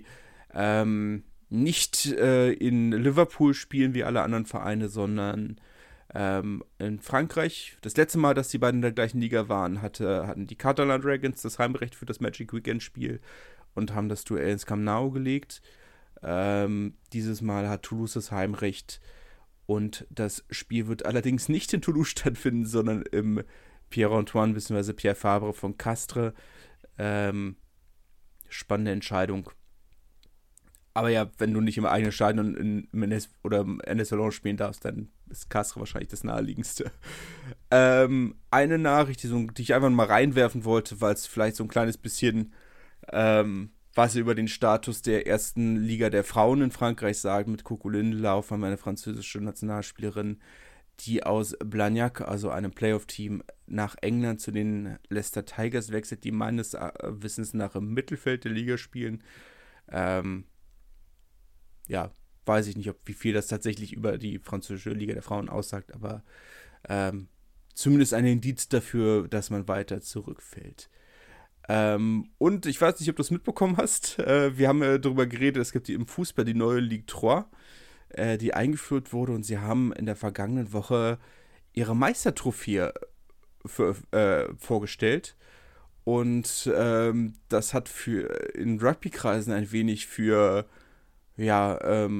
nicht in Liverpool spielen wie alle anderen Vereine, sondern in Frankreich. Das letzte Mal, dass die beiden in der gleichen Liga waren, hatten die Catalan Dragons das Heimrecht für das Magic Weekend Spiel und haben das Duell ins Camp Nou gelegt. Dieses Mal hat Toulouse das Heimrecht und das Spiel wird allerdings nicht in Toulouse stattfinden, sondern im Pierre-Antoine bzw. Pierre Fabre von Castres. Ähm, Spannende Entscheidung. Aber ja, wenn du nicht im eigenen Stadion im NS oder im NS Salon spielen darfst, dann ist Castres wahrscheinlich das naheliegendste. Eine Nachricht, die ich einfach mal reinwerfen wollte, weil es vielleicht so ein kleines bisschen was über den Status der ersten Liga der Frauen in Frankreich sagt, mit Coco Lindelau, eine französische Nationalspielerin, die aus Blagnac, also einem Playoff-Team, nach England zu den Leicester Tigers wechselt, die meines Wissens nach im Mittelfeld der Liga spielen. Ähm, ja, weiß ich nicht, wie viel das tatsächlich über die französische Liga der Frauen aussagt, aber zumindest ein Indiz dafür, dass man weiter zurückfällt. Und ich weiß nicht, ob du es mitbekommen hast, wir haben ja darüber geredet, es gibt im Fußball die neue Ligue 3, die eingeführt wurde und sie haben in der vergangenen Woche ihre Meistertrophäe vorgestellt. Und das hat in Rugby-Kreisen ein wenig für ja,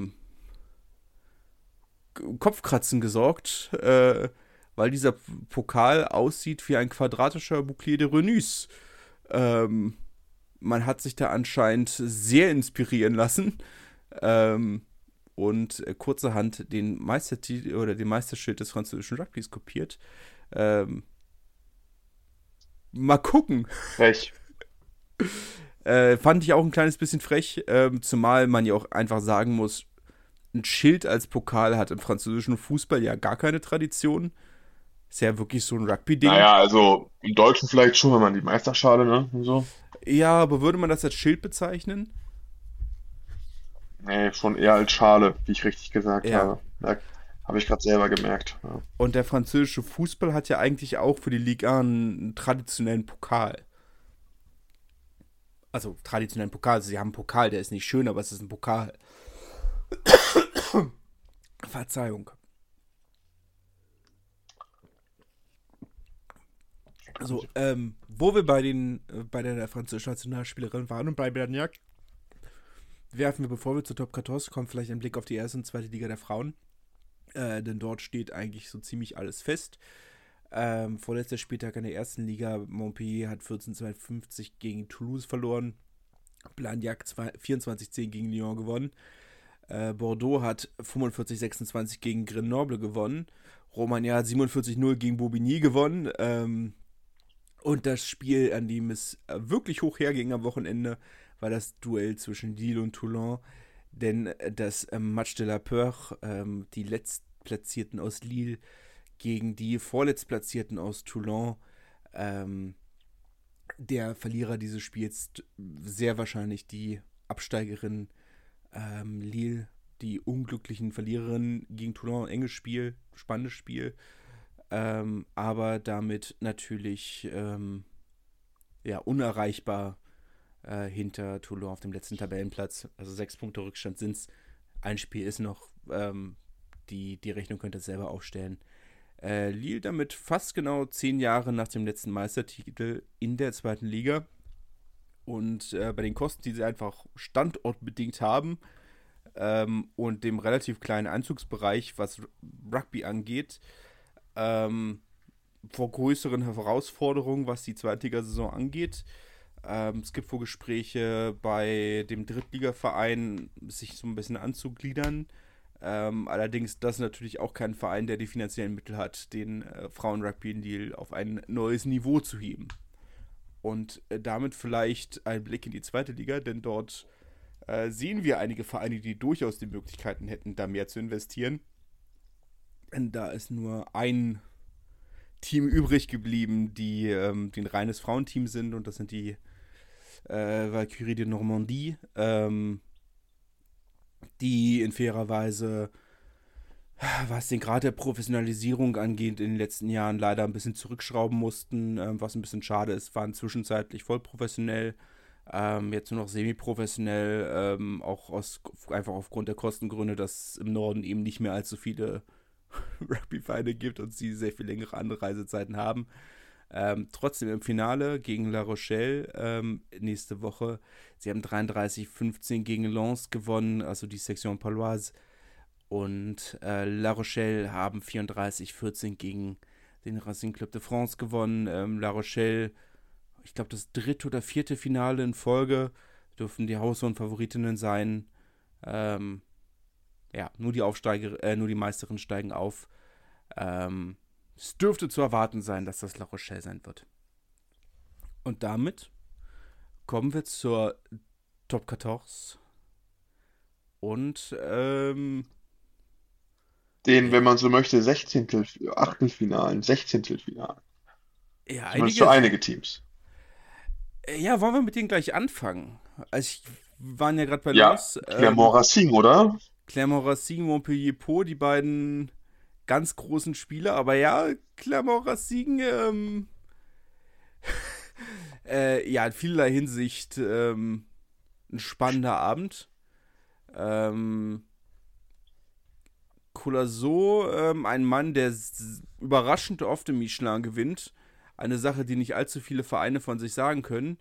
Kopfkratzen gesorgt, weil dieser Pokal aussieht wie ein quadratischer Bouclier de Renus. Ähm, Man hat sich da anscheinend sehr inspirieren lassen und kurzerhand den Meistertitel oder den Meisterschild des französischen Rugbys kopiert. Ähm, Mal gucken. Frech. Fand ich auch ein kleines bisschen frech, zumal man ja auch einfach sagen muss, ein Schild als Pokal hat im französischen Fußball ja gar keine Tradition. Ist ja wirklich so ein Rugby-Ding. Naja, also im Deutschen vielleicht schon, wenn man die Meisterschale, ne? Und so. Ja, aber würde man das als Schild bezeichnen? Nee, schon eher als Schale, wie ich richtig gesagt Ja. habe. Da habe ich gerade selber gemerkt. Ja. Und der französische Fußball hat ja eigentlich auch für die Liga einen traditionellen Pokal. Also traditionellen Pokal. Also sie haben einen Pokal, der ist nicht schön, aber es ist ein Pokal. Verzeihung. Also, wo wir bei der französischen Nationalspielerin waren und bei Berniak, werfen wir, bevor wir zur Top 14 kommen, vielleicht einen Blick auf die erste und zweite Liga der Frauen. Denn dort steht eigentlich so ziemlich alles fest. Vorletzter Spieltag in der ersten Liga. Montpellier hat 14:52 gegen Toulouse verloren. Blagnac 24:10 gegen Lyon gewonnen. Bordeaux hat 45:26 gegen Grenoble gewonnen. Romagna hat 47:0 gegen Bobigny gewonnen. Und das Spiel, an dem es wirklich hoch herging am Wochenende, war das Duell zwischen Lille und Toulon. Denn das Match de la Peur, die Letztplatzierten aus Lille gegen die Vorletztplatzierten aus Toulon, der Verlierer dieses Spiels sehr wahrscheinlich die Absteigerin Lille, die unglücklichen Verliererinnen gegen Toulon. Enges Spiel, spannendes Spiel, aber damit natürlich ja, unerreichbar hinter Toulon auf dem letzten Tabellenplatz. Also 6 Punkte Rückstand sind es. Ein Spiel ist noch. Die Rechnung könnt ihr selber aufstellen. Lille damit fast genau 10 Jahre nach dem letzten Meistertitel in der zweiten Liga. Und bei den Kosten, die sie einfach standortbedingt haben und dem relativ kleinen Einzugsbereich, was Rugby angeht, vor größeren Herausforderungen, was die Zweitligasaison angeht. Es gibt wohl Gespräche bei dem Drittligaverein, sich so ein bisschen anzugliedern. Allerdings das ist natürlich auch kein Verein, der die finanziellen Mittel hat, den Frauenrugby in Lille auf ein neues Niveau zu heben. Und damit vielleicht ein Blick in die zweite Liga, denn dort sehen wir einige Vereine, die durchaus die Möglichkeiten hätten, da mehr zu investieren. Denn da ist nur ein Team übrig geblieben, die ein reines Frauenteam sind, und das sind die Valkyrie de Normandie, die in fairer Weise, was den Grad der Professionalisierung angeht, in den letzten Jahren leider ein bisschen zurückschrauben mussten, was ein bisschen schade ist, waren zwischenzeitlich voll professionell, jetzt nur noch semi-professionell, einfach aufgrund der Kostengründe, dass es im Norden eben nicht mehr allzu viele Rugby-Vereine gibt und sie sehr viel längere Anreisezeiten haben. Trotzdem im Finale gegen La Rochelle nächste Woche. Sie haben 33:15 gegen Lens gewonnen, also die Section Paloise. Und La Rochelle haben 34:14 gegen den Racing Club de France gewonnen. La Rochelle, ich glaube, das dritte oder vierte Finale in Folge, dürfen die Haus- und Favoritinnen sein. Ja, nur die Meisterinnen steigen auf. Es dürfte zu erwarten sein, dass das La Rochelle sein wird. Und damit kommen wir zur Top 14. Und, Den, wenn ja, man so möchte, Sechzehntel, Achtelfinalen, Sechzehntelfinalen. ja, Zumindest für einige Teams. Ja, wollen wir mit denen gleich anfangen? Also, waren ja gerade bei Ja, Lens. Clermont-Racing, oder? Clermont-Racing, Montpellier-Pau, die beiden ganz großen Spieler. Aber ja, Clermont-Racing, ja, in vielerlei Hinsicht ein spannender Abend. Ähm, Colasot, ein Mann, der überraschend oft im Michelin gewinnt. Eine Sache, die nicht allzu viele Vereine von sich sagen können.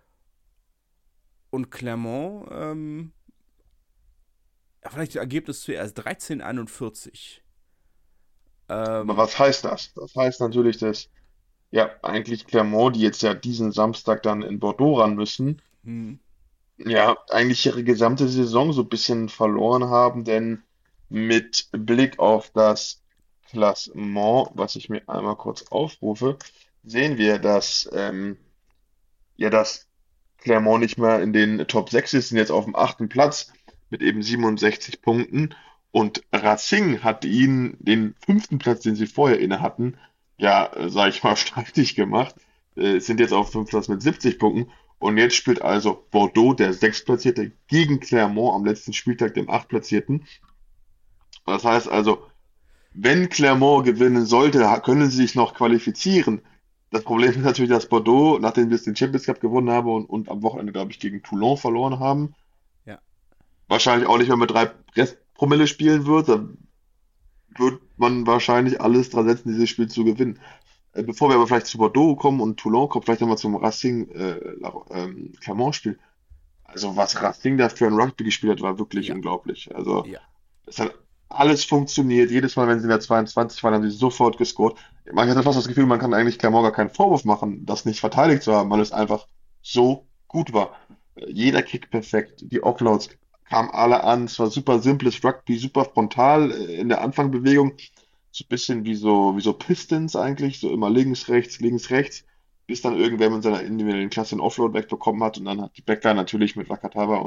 Und Clermont, vielleicht das Ergebnis zuerst, 13:41. Aber Ähm, was heißt das? Das heißt natürlich, dass ja eigentlich Clermont, die jetzt ja diesen Samstag dann in Bordeaux ran müssen, hm, ja eigentlich ihre gesamte Saison so ein bisschen verloren haben, denn mit Blick auf das Klassement, was ich mir einmal kurz aufrufe, sehen wir, dass ja das Clermont nicht mehr in den Top 6 ist, sind jetzt auf dem achten Platz mit eben 67 Punkten. Und Racing hat ihnen den fünften Platz, den sie vorher inne hatten, ja, sag ich mal, streitig gemacht. Sind jetzt auf 5. Platz mit 70 Punkten. Und jetzt spielt also Bordeaux, der Sechstplatzierte, gegen Clermont am letzten Spieltag, dem Achtplatzierten. Das heißt also, wenn Clermont gewinnen sollte, können sie sich noch qualifizieren. Das Problem ist natürlich, dass Bordeaux, nachdem wir jetzt den Champions Cup gewonnen haben und am Wochenende, glaube ich, gegen Toulon verloren haben, Ja. wahrscheinlich auch nicht mehr mit 3 Restpromille spielen wird. Da wird man wahrscheinlich alles dran setzen, dieses Spiel zu gewinnen. Bevor wir aber vielleicht zu Bordeaux kommen und Toulon kommen, vielleicht nochmal zum Racing Clermont-Spiel. Also was Racing da für ein Rugby gespielt hat, war wirklich Ja. unglaublich. Also Ja. es hat alles funktioniert. Jedes Mal, wenn sie in der 22 waren, haben sie sofort gescored. Man hatte fast das Gefühl, man kann eigentlich Clermont gar keinen Vorwurf machen, das nicht verteidigt zu haben, weil es einfach so gut war. Jeder Kick perfekt, die Offloads kamen alle an, es war super simples Rugby, super frontal in der Anfangbewegung, so ein bisschen wie so Pistons eigentlich, so immer links, rechts, bis dann irgendwer mit seiner individuellen Klasse einen Offload wegbekommen hat und dann hat die Backline natürlich mit Wakatawa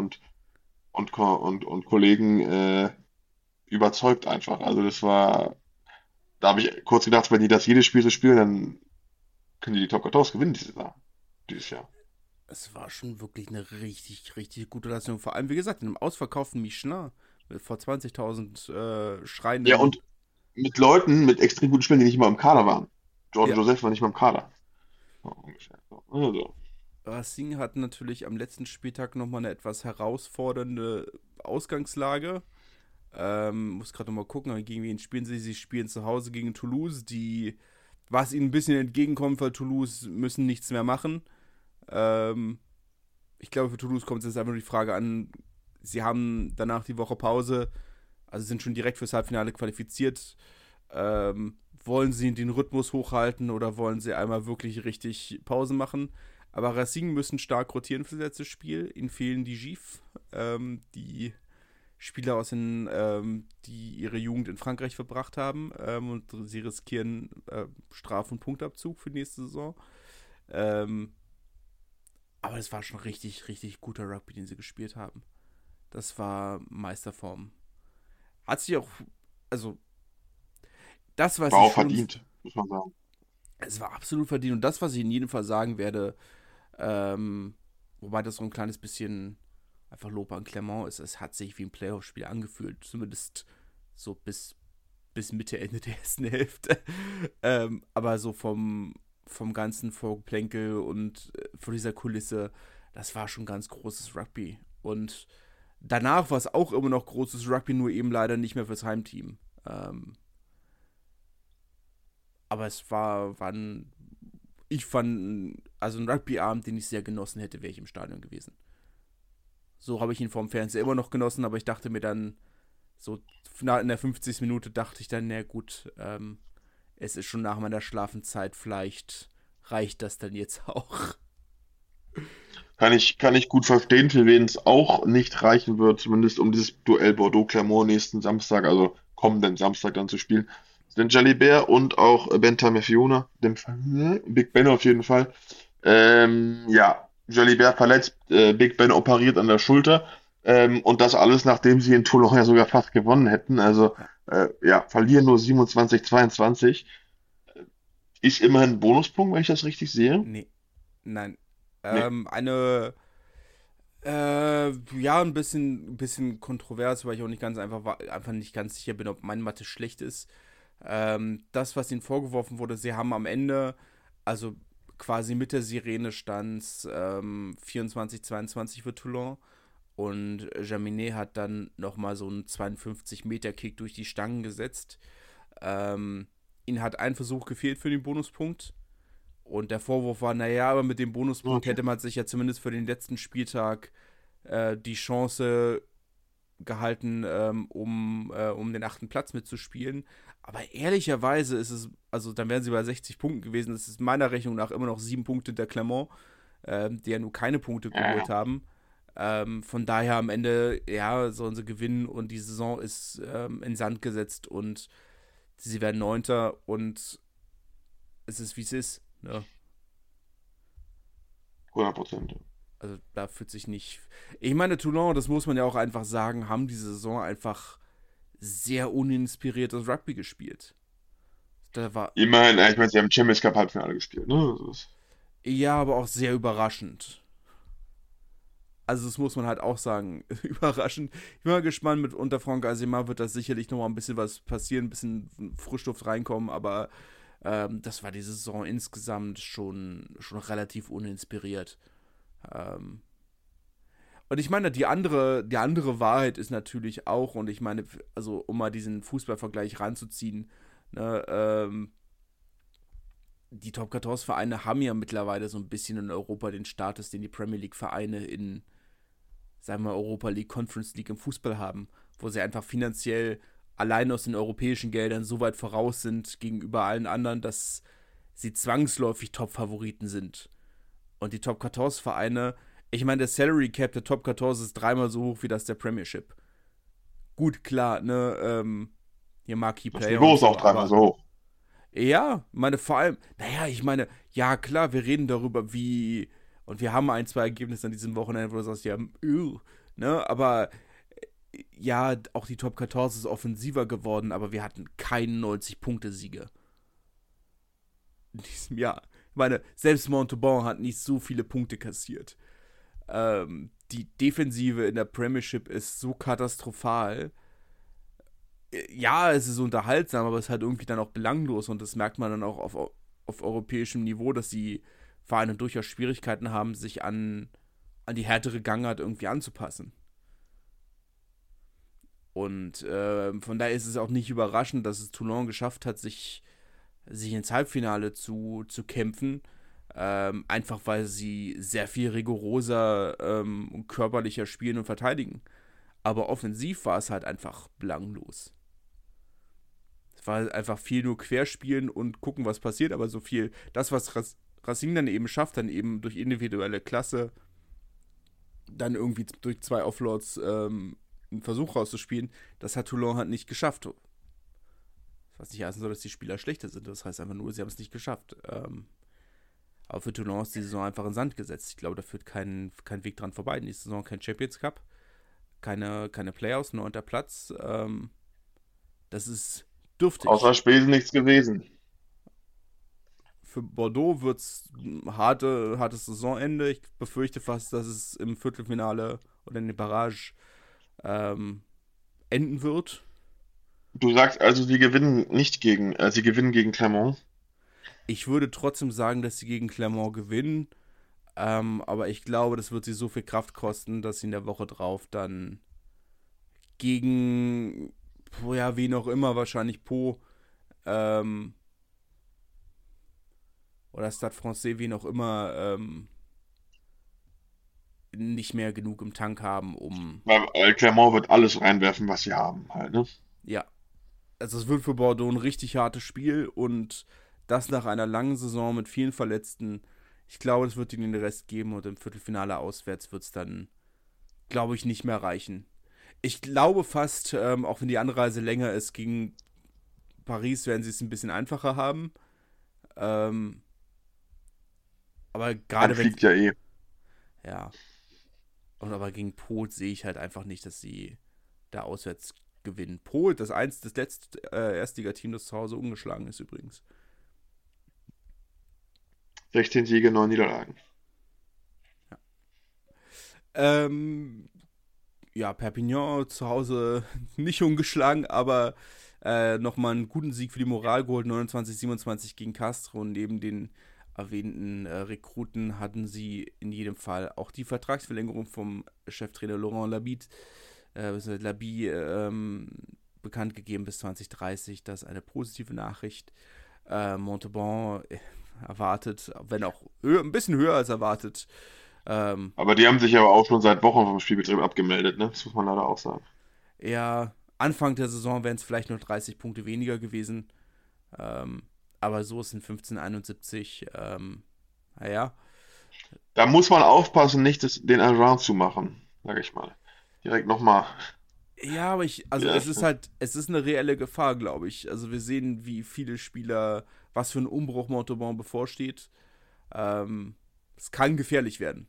und Kollegen überzeugt einfach. Also das war, da habe ich kurz gedacht, wenn die das jedes Spiel so spielen, dann können die Top 14 gewinnen dieses Jahr. Es war schon wirklich eine richtig, richtig gute Leistung. Vor allem, wie gesagt, in einem ausverkauften Michelin vor 20.000 Ja, schreienden. und mit Leuten, mit extrem guten Spielern, die nicht mal im Kader waren. Jordan Ja. Joseph war nicht mal im Kader. So ungefähr. So. Also, Racing hat natürlich am letzten Spieltag nochmal eine etwas herausfordernde Ausgangslage. Muss gerade nochmal gucken, gegen wen spielen sie? Sie spielen zu Hause gegen Toulouse, die, was ihnen ein bisschen entgegenkommt, weil Toulouse müssen nichts mehr machen. Ähm, Ich glaube, für Toulouse kommt es jetzt einfach nur die Frage an, sie haben danach die Woche Pause, also sind schon direkt fürs Halbfinale qualifiziert. Wollen sie den Rhythmus hochhalten oder wollen sie einmal wirklich richtig Pause machen? Aber Racing müssen stark rotieren für das letzte Spiel. Ihnen fehlen die Gif, die Spieler die ihre Jugend in Frankreich verbracht haben, und sie riskieren Straf- und Punktabzug für die nächste Saison. Ähm, aber es war schon richtig, richtig guter Rugby, den sie gespielt haben. Das war Meisterform. Hat sich auch, also das, was war ich auch schon, verdient, muss man sagen. es war absolut verdient. Und das, was ich in jedem Fall sagen werde, ähm, wobei das so ein kleines bisschen einfach Lob an Clermont ist, es hat sich wie ein Playoff-Spiel angefühlt. Zumindest so bis Mitte, Ende der ersten Hälfte. Aber so vom ganzen Vorgeplänkel und vor dieser Kulisse, das war schon ganz großes Rugby. Und danach war es auch immer noch großes Rugby, nur eben leider nicht mehr fürs Heimteam. Aber ich fand, also ein Rugby-Abend, den ich sehr genossen hätte, wäre ich im Stadion gewesen. So habe ich ihn vorm Fernseher immer noch genossen, aber ich dachte mir dann, so in der 50. Minute dachte ich dann, na gut, es ist schon nach meiner Schlafenszeit, vielleicht reicht das dann jetzt auch. Kann ich gut verstehen, für wen es auch nicht reichen wird, zumindest um dieses Duell Bordeaux-Clermont nächsten Samstag, also kommenden Samstag dann zu spielen. Sind Jalibert und auch Bentamé Fiona, dem Big Ben auf jeden Fall. Ja, Jalibert verletzt, Big Ben operiert an der Schulter. Und das alles, nachdem sie in Toulon ja sogar fast gewonnen hätten. Also, Ja, ja, verlieren nur 27-22. Ist immerhin ein Bonuspunkt, wenn ich das richtig sehe. nee, nein. Nee. Ja, ein bisschen kontrovers, weil ich auch nicht ganz einfach nicht ganz sicher bin, ob meine Mathe schlecht ist. Das, was ihnen vorgeworfen wurde, sie haben am Ende, also quasi mit der Sirene stand 24-22 für Toulon und Jaminet hat dann nochmal so einen 52-Meter-Kick durch die Stangen gesetzt. Ihnen hat ein Versuch gefehlt für den Bonuspunkt. Und der Vorwurf war, naja, aber mit dem Bonuspunkt Okay. hätte man sich ja zumindest für den letzten Spieltag die Chance gehalten, um den 8. Platz mitzuspielen. Aber ehrlicherweise ist es, also dann wären sie bei 60 Punkten gewesen. Das ist meiner Rechnung nach immer noch 7 Punkte hinter Clermont, die ja nur keine Punkte geholt Ja. haben. Von daher am Ende, ja, sollen sie gewinnen und die Saison ist in Sand gesetzt und sie werden Neunter und es ist wie es ist. Ne? 100%. Also da fühlt sich nicht. Ich meine, Toulon, das muss man ja auch einfach sagen, haben diese Saison einfach sehr uninspiriertes Rugby gespielt. Da war, Immerhin, ich meine, sie haben Champions Cup Halbfinale gespielt, ne? ja, aber auch sehr überraschend. Also das muss man halt auch sagen, überraschend. Ich bin mal gespannt, mit unter Franck Azema wird das sicherlich nochmal ein bisschen was passieren, ein bisschen Frischluft reinkommen, aber das war die Saison insgesamt schon relativ uninspiriert. Ähm, und ich meine, die andere Wahrheit ist natürlich auch, und ich meine, also um mal diesen Fußballvergleich ranzuziehen, ne, die Top 14 Vereine haben ja mittlerweile so ein bisschen in Europa den Status, den die Premier League Vereine in, sagen wir, Europa League, Conference League im Fußball haben, wo sie einfach finanziell allein aus den europäischen Geldern so weit voraus sind gegenüber allen anderen, dass sie zwangsläufig Top-Favoriten sind. Und die Top 14 Vereine, ich meine, der Salary Cap der Top 14 ist dreimal so hoch wie das der Premiership. Gut, klar, ne, hier Marquee Das Player Niveau und ist auch so, dreimal aber so hoch. ja, meine, vor allem, naja, ich meine, ja, klar, wir reden darüber, wie, und wir haben ein, zwei Ergebnisse an diesem Wochenende, wo du sagst, ja, ne, aber ja, auch die Top 14 ist offensiver geworden, aber wir hatten keinen 90-Punkte-Sieger in diesem Jahr. Ich meine, selbst Montauban hat nicht so viele Punkte kassiert. Die Defensive in der Premiership ist so katastrophal. Ja, es ist unterhaltsam, aber es ist halt irgendwie dann auch belanglos und das merkt man dann auch auf europäischem Niveau, dass die Vereine durchaus Schwierigkeiten haben, sich an die härtere Gangart irgendwie anzupassen. Und von daher ist es auch nicht überraschend, dass es Toulon geschafft hat, sich ins Halbfinale zu kämpfen. Einfach weil sie sehr viel rigoroser und körperlicher spielen und verteidigen. Aber offensiv war es halt einfach belanglos. Es war halt einfach viel nur querspielen und gucken, was passiert, aber so viel, das, was Racing dann eben schafft, dann eben durch individuelle Klasse, dann irgendwie durch zwei Offloads einen Versuch rauszuspielen, das hat Toulon halt nicht geschafft. Was nicht heißen soll, dass die Spieler schlechter sind, das heißt einfach nur, sie haben es nicht geschafft. Aber für Toulon ist die Saison einfach in den Sand gesetzt. Ich glaube, da führt kein Weg dran vorbei. In dieser Saison kein Champions Cup, keine Playoffs, 9. Platz. Das ist Außer dürftig. Spesen nichts gewesen. Für Bordeaux wird es ein hartes Saisonende. Ich befürchte fast, dass es im Viertelfinale oder in der Barrage ähm, enden wird. Du sagst also, sie gewinnen gegen Clermont. Ich würde trotzdem sagen, dass sie gegen Clermont gewinnen. Aber ich glaube, das wird sie so viel Kraft kosten, dass sie in der Woche drauf dann gegen, ja, wen auch immer, wahrscheinlich Po ähm, oder Stade Francais, wen auch immer, nicht mehr genug im Tank haben, um, Weil Clermont wird alles reinwerfen, was sie haben, halt, ne? ja, also es wird für Bordeaux ein richtig hartes Spiel und das nach einer langen Saison mit vielen Verletzten. Ich glaube, es wird ihnen den Rest geben und im Viertelfinale auswärts wird es dann, glaube ich, nicht mehr reichen. Ich glaube fast, auch wenn die Anreise länger ist, gegen Paris werden sie es ein bisschen einfacher haben. Ähm, aber Man gerade wenn, fliegt ja eh. ja, und aber gegen Poth sehe ich halt einfach nicht, dass sie da auswärts gewinnen. Poth, das letzte Erstligateam, das zu Hause ungeschlagen ist übrigens. 16 Siege, 9 Niederlagen. Ähm, ja, Perpignan zu Hause nicht ungeschlagen, aber nochmal einen guten Sieg für die Moral geholt, 29-27 gegen Castro. Und neben den erwähnten Rekruten hatten sie in jedem Fall auch die Vertragsverlängerung vom Cheftrainer Laurent Labi bekannt gegeben bis 2030. Das ist eine positive Nachricht. Montauban erwartet, wenn auch ein bisschen höher als erwartet. Ähm, Aber die haben sich aber auch schon seit Wochen vom Spielbetrieb abgemeldet, ne? Das muss man leider auch sagen. Ja, Anfang der Saison wären es vielleicht nur 30 Punkte weniger gewesen. Ähm, aber so ist in 1571. Naja. Da muss man aufpassen, nicht den Around zu machen, sag ich mal. Direkt nochmal. Ja, aber also Ja, es ist eine reelle Gefahr, glaube ich. Also wir sehen, wie viele Spieler, was für ein Umbruch Montauban bevorsteht. Es kann gefährlich werden.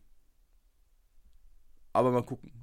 Aber mal gucken.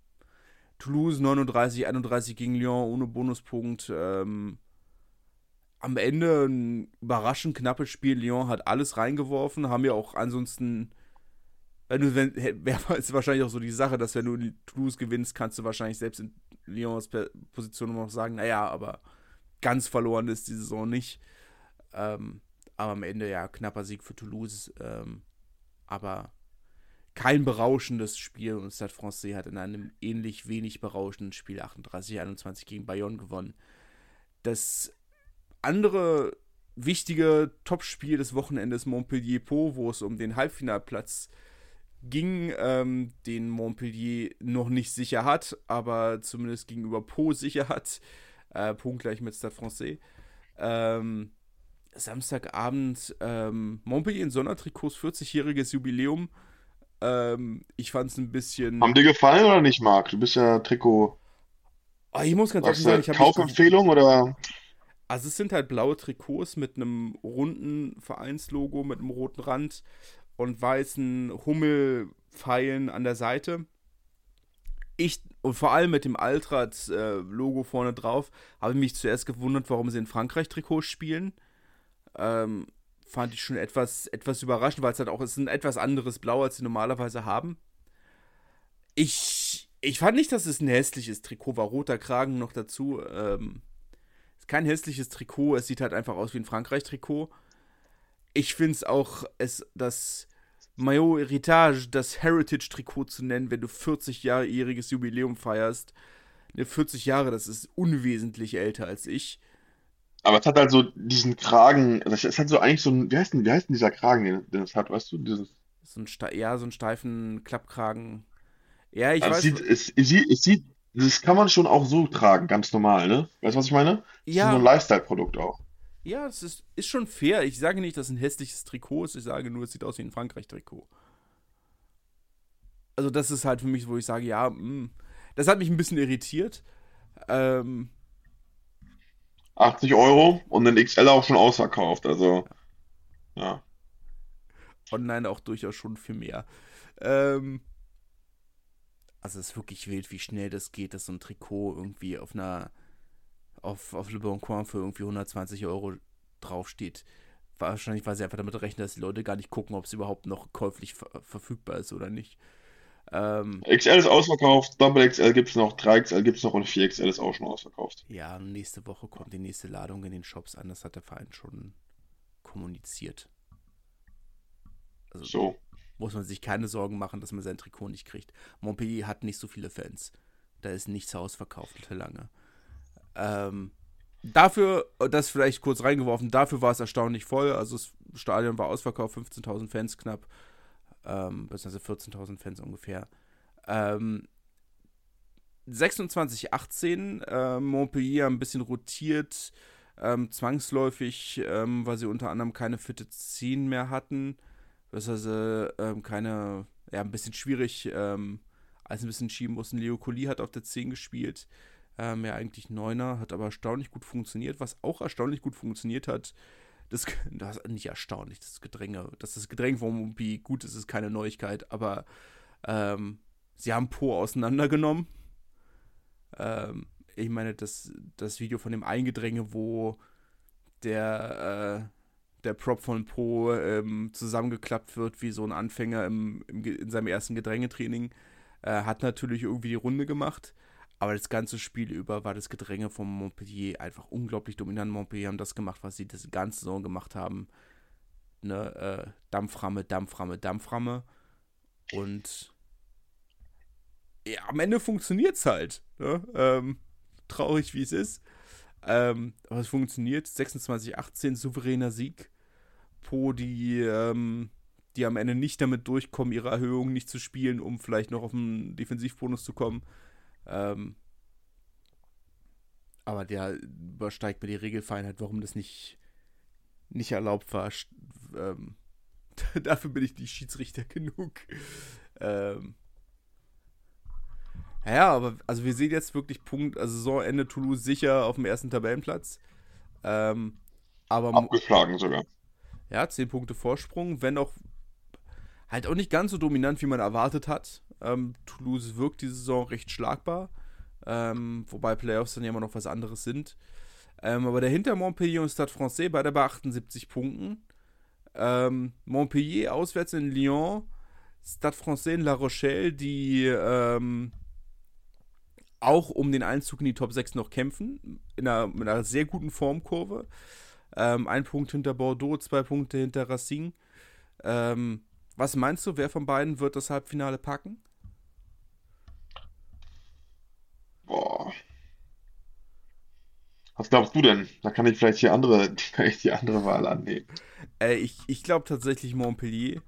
Toulouse 39-31 gegen Lyon ohne Bonuspunkt. am Ende ein überraschend knappes Spiel. Lyon hat alles reingeworfen, haben ja auch ansonsten, wäre es wahrscheinlich auch so die Sache, dass wenn du in Toulouse gewinnst, kannst du wahrscheinlich selbst in Lyons Position noch sagen, naja, aber ganz verloren ist die Saison nicht. Aber am Ende ja, knapper Sieg für Toulouse. Aber kein berauschendes Spiel und Stade Francais hat in einem ähnlich wenig berauschenden Spiel 38-21 gegen Bayonne gewonnen. Das andere wichtige Topspiel des Wochenendes Montpellier-Po, wo es um den Halbfinalplatz ging, den Montpellier noch nicht sicher hat, aber zumindest gegenüber Po sicher hat. Punktgleich mit Stade Francais. Samstagabend Montpellier in Sondertrikots, 40-jähriges Jubiläum. Ich fand es ein bisschen. Haben dir gefallen oder nicht, Marc? Du bist ja Trikot. Ich muss ganz offen Sagst sagen, du ich habe nicht. Kaufempfehlung oder? Also es sind halt blaue Trikots mit einem runden Vereinslogo mit einem roten Rand und weißen Hummelpfeilen an der Seite. Und vor allem mit dem Altrad-Logo vorne drauf, habe ich mich zuerst gewundert, warum sie in Frankreich Trikots spielen. Fand ich schon etwas überraschend, weil es halt auch ist ein etwas anderes Blau, als sie normalerweise haben. Ich fand nicht, dass es ein hässliches Trikot war. Roter Kragen noch dazu. Ist kein hässliches Trikot. Es sieht halt einfach aus wie ein Frankreich-Trikot. Ich finde es auch, das Maillot Heritage, das Heritage-Trikot zu nennen, wenn du 40-jähriges Jubiläum feierst. 40 Jahre, das ist unwesentlich älter als ich. Aber es hat halt so diesen Kragen, es hat so eigentlich so ein, wie heißt denn dieser Kragen, den es hat, weißt du? Dieses, So einen steifen Klappkragen. Ja, ich also weiß. es sieht, das kann man schon auch so tragen, ganz normal, ne? Weißt du, was ich meine? Das ist so ein Ja, Lifestyle-Produkt auch. ja, es ist schon fair. Ich sage nicht, dass es ein hässliches Trikot ist. Ich sage nur, es sieht aus wie ein Frankreich-Trikot. Also, das ist halt für mich, wo ich sage, ja, das hat mich ein bisschen irritiert. Ähm, 80 € und den XL auch schon ausverkauft, also, ja. online auch durchaus schon für mehr. Ähm, also, es ist wirklich wild, wie schnell das geht, dass so ein Trikot irgendwie auf Le Bon Coin für irgendwie 120 € draufsteht. Wahrscheinlich, weil sie einfach damit rechnen, dass die Leute gar nicht gucken, ob es überhaupt noch käuflich verfügbar ist oder nicht. Ähm, XL ist ausverkauft, Double XL gibt's noch, 3XL gibt's noch und 4XL ist auch schon ausverkauft. ja, nächste Woche kommt die nächste Ladung in den Shops an. Das hat der Verein schon kommuniziert. Also So. muss man sich keine Sorgen machen, dass man sein Trikot nicht kriegt. Montpellier hat nicht so viele Fans. Da ist nichts ausverkauft für lange. Dafür, das vielleicht kurz reingeworfen, dafür war es erstaunlich voll. Also das Stadion war ausverkauft, 15.000 Fans knapp. Beziehungsweise 14.000 Fans ungefähr. 26-18, Montpellier ein bisschen rotiert, zwangsläufig, weil sie unter anderem keine fitte 10 mehr hatten. Beziehungsweise ein bisschen schwierig, alles ein bisschen schieben mussten. Leo Colli hat auf der 10 gespielt. Eigentlich Neuner, hat aber erstaunlich gut funktioniert. Was auch erstaunlich gut funktioniert hat, das nicht erstaunlich, das Gedränge. Dass das Gedränge von Montpellier gut ist, ist keine Neuigkeit, aber sie haben Po auseinandergenommen. Ich meine, das Video von dem Eingedränge, wo der Prop von Po zusammengeklappt wird, wie so ein Anfänger in seinem ersten Gedrängetraining, hat natürlich irgendwie die Runde gemacht. Aber das ganze Spiel über war das Gedränge von Montpellier einfach unglaublich dominant. Montpellier haben das gemacht, was sie das ganze Saison gemacht haben. Ne, Dampframme, Dampframme, Dampframme. Und ja, am Ende funktioniert es halt. Ne? Traurig, wie es ist. Aber es funktioniert. 26-18, souveräner Sieg. Po, die am Ende nicht damit durchkommen, ihre Erhöhung nicht zu spielen, um vielleicht noch auf einen Defensivbonus zu kommen. Aber der übersteigt mir die Regelfeinheit, warum das nicht erlaubt war. Dafür bin ich nicht Schiedsrichter genug. Ja, aber also wir sehen jetzt wirklich Saisonende Toulouse sicher auf dem ersten Tabellenplatz. Aber Abgeschlagen sogar. ja, 10 Punkte Vorsprung, wenn auch halt auch nicht ganz so dominant, wie man erwartet hat. Toulouse wirkt diese Saison recht schlagbar. Wobei Playoffs dann ja immer noch was anderes sind. Aber dahinter Montpellier und Stade Francais, beide bei 78 Punkten. Montpellier auswärts in Lyon, Stade Francais in La Rochelle, die auch um den Einzug in die Top 6 noch kämpfen, mit einer sehr guten Formkurve. Ein Punkt hinter Bordeaux, 2 Punkte hinter Racing. Was meinst du, wer von beiden wird das Halbfinale packen? Boah. Was glaubst du denn? Da kann ich vielleicht kann ich die andere Wahl annehmen. Ich glaube tatsächlich Montpellier.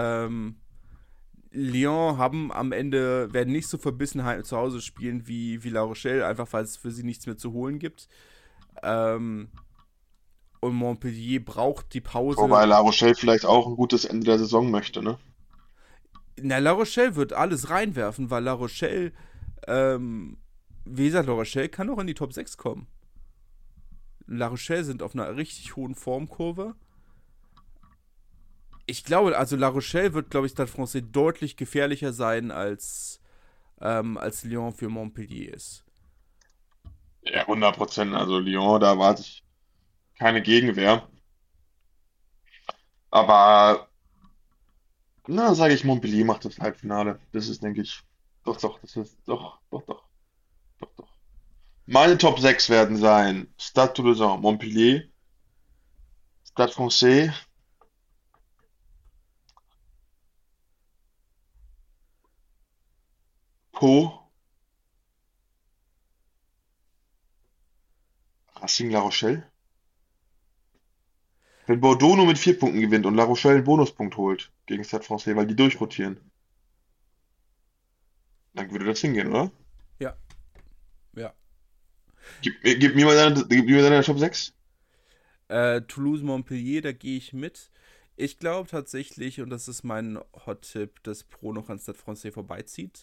Lyon werden nicht so verbissen zu Hause spielen wie La Rochelle, einfach weil es für sie nichts mehr zu holen gibt. Ähm, und Montpellier braucht die Wobei Pause. La Rochelle vielleicht auch ein gutes Ende der Saison möchte, ne? Na, La Rochelle wird alles reinwerfen, weil La Rochelle, wie gesagt, La Rochelle kann auch in die Top 6 kommen. La Rochelle sind auf einer richtig hohen Formkurve. Ich glaube, also La Rochelle wird, glaube ich, Stade Francais deutlich gefährlicher sein, als Lyon für Montpellier ist. Ja, 100%. Also Lyon, da erwarte ich keine Gegenwehr. Aber, na, sage ich, Montpellier macht das Halbfinale. Das ist, denke ich, doch. Meine Top 6 werden sein Stade Toulousain, Montpellier, Stade Francais, Pau, Racing La Rochelle. Wenn Bordeaux nur mit 4 Punkten gewinnt und La Rochelle einen Bonuspunkt holt gegen Stade Francais, weil die durchrotieren, dann würde das hingehen, oder? Ja, ja. Gib mir deine Top 6. Toulouse-Montpellier, da gehe ich mit. Ich glaube tatsächlich, und das ist mein Hot-Tipp, dass Pro noch an Stade Francais vorbeizieht.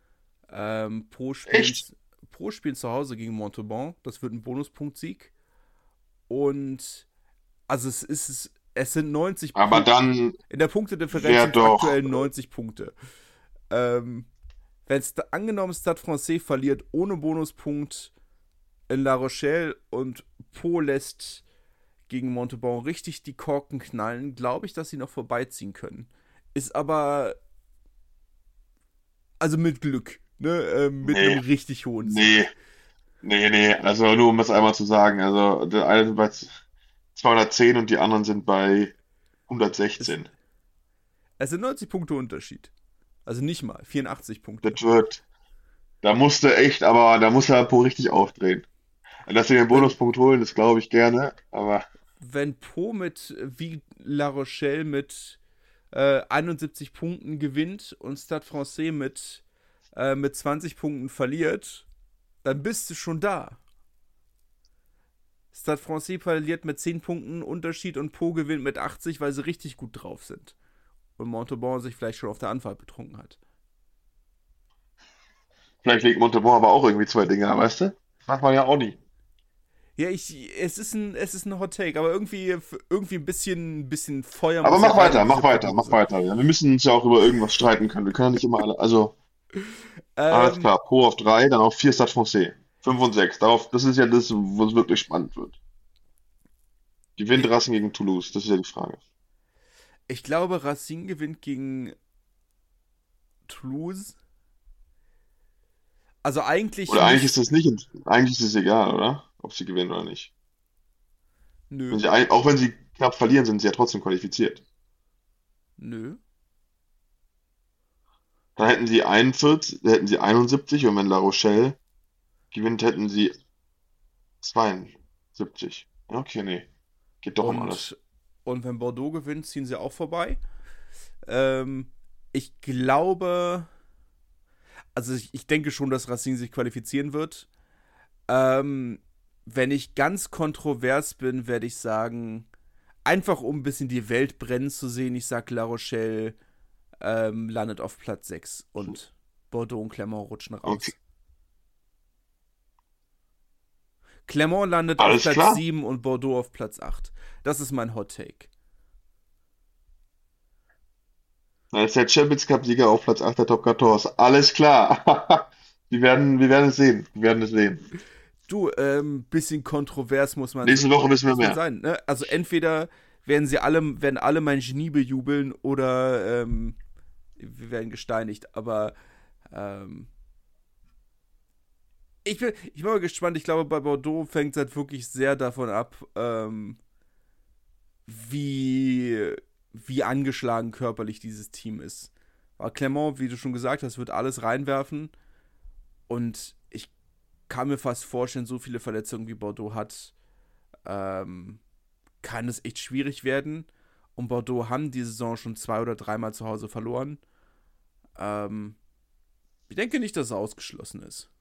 Echt? Pro spielen zu Hause gegen Montauban. Das wird ein Bonuspunkt-Sieg. Und also es sind 90 Aber Punkte. dann In der Punktedifferenz wäre sind es doch, aktuell 90 Punkte. Wenn es angenommen Stade Francais verliert ohne Bonuspunkt in La Rochelle und Po lässt gegen Montauban richtig die Korken knallen, glaube ich, dass sie noch vorbeiziehen können. Ist aber, also mit Glück, ne? Mit einem nee, richtig hohen nee, Sieg. nee. Also nur um das einmal zu sagen. Also der eine sind bei 210 und die anderen sind bei Es, 116. es sind 90 Punkte Unterschied. Also nicht mal, 84 Punkte. Das wird, da muss er Po richtig aufdrehen. Dass sie den Wenn, Bonuspunkt holen, das glaube ich gerne, aber wenn Po wie La Rochelle mit 71 Punkten gewinnt und Stade Francais mit 20 Punkten verliert, dann bist du schon da. Stade Francais verliert mit 10 Punkten Unterschied und Po gewinnt mit 80, weil sie richtig gut drauf sind. Und Montauban sich vielleicht schon auf der Anfahrt betrunken hat. vielleicht legt Montauban aber auch irgendwie zwei Dinger, weißt du? Das macht man ja auch nie. Ja, es ist ein Hot Take, aber irgendwie ein bisschen Feuer Aber muss ja rein in diese mach weiter, mach Prognose. weiter. Ja, wir müssen uns ja auch über irgendwas streiten können. Wir können ja nicht immer alle, also, alles Ähm, klar, Po auf 3, dann auf 4 Stade Francais. 5 und 6. Das ist ja das, wo es wirklich spannend wird. Gewinnt ich, Racing gegen Toulouse? Das ist ja die Frage. ich glaube, Racing gewinnt gegen Toulouse. Also eigentlich Oder eigentlich ist nicht. das nicht, eigentlich ist es egal, oder? Ob sie gewinnen oder nicht. Nö, Auch wenn sie knapp verlieren, sind sie ja trotzdem qualifiziert. nö. Dann hätten sie 41, hätten sie 71 und wenn La Rochelle gewinnt, hätten sie 72. Ja, okay, nee. Geht doch um alles. Und, und wenn Bordeaux gewinnt, ziehen sie auch vorbei. Ähm, ich glaube, also ich denke schon, dass Racing sich qualifizieren wird. Ähm, wenn ich ganz kontrovers bin, werde ich sagen, einfach um ein bisschen die Welt brennen zu sehen, ich sag La Rochelle landet auf Platz 6 und Bordeaux und Clermont rutschen Okay. raus. Clermont landet auf Alles Platz klar. 7 und Bordeaux auf Platz 8. Das ist mein Hot Take. Dann ist der Champions Cup-Sieger auf Platz 8 der Top 14. Alles klar. Wir werden es sehen. Wir werden es sehen. Du, bisschen kontrovers muss man Nächste Woche wissen wir muss man mehr. sein. Ne? Also entweder werden alle mein Genie bejubeln oder wir werden gesteinigt. Aber ich bin mal gespannt. Ich glaube, bei Bordeaux fängt es halt wirklich sehr davon ab, wie angeschlagen körperlich dieses Team ist. Aber Clermont, wie du schon gesagt hast, wird alles reinwerfen. Und ich kann mir fast vorstellen, so viele Verletzungen wie Bordeaux hat, kann es echt schwierig werden. Und Bordeaux haben die Saison schon 2- oder 3-mal zu Hause verloren. Ich denke nicht, dass es ausgeschlossen ist.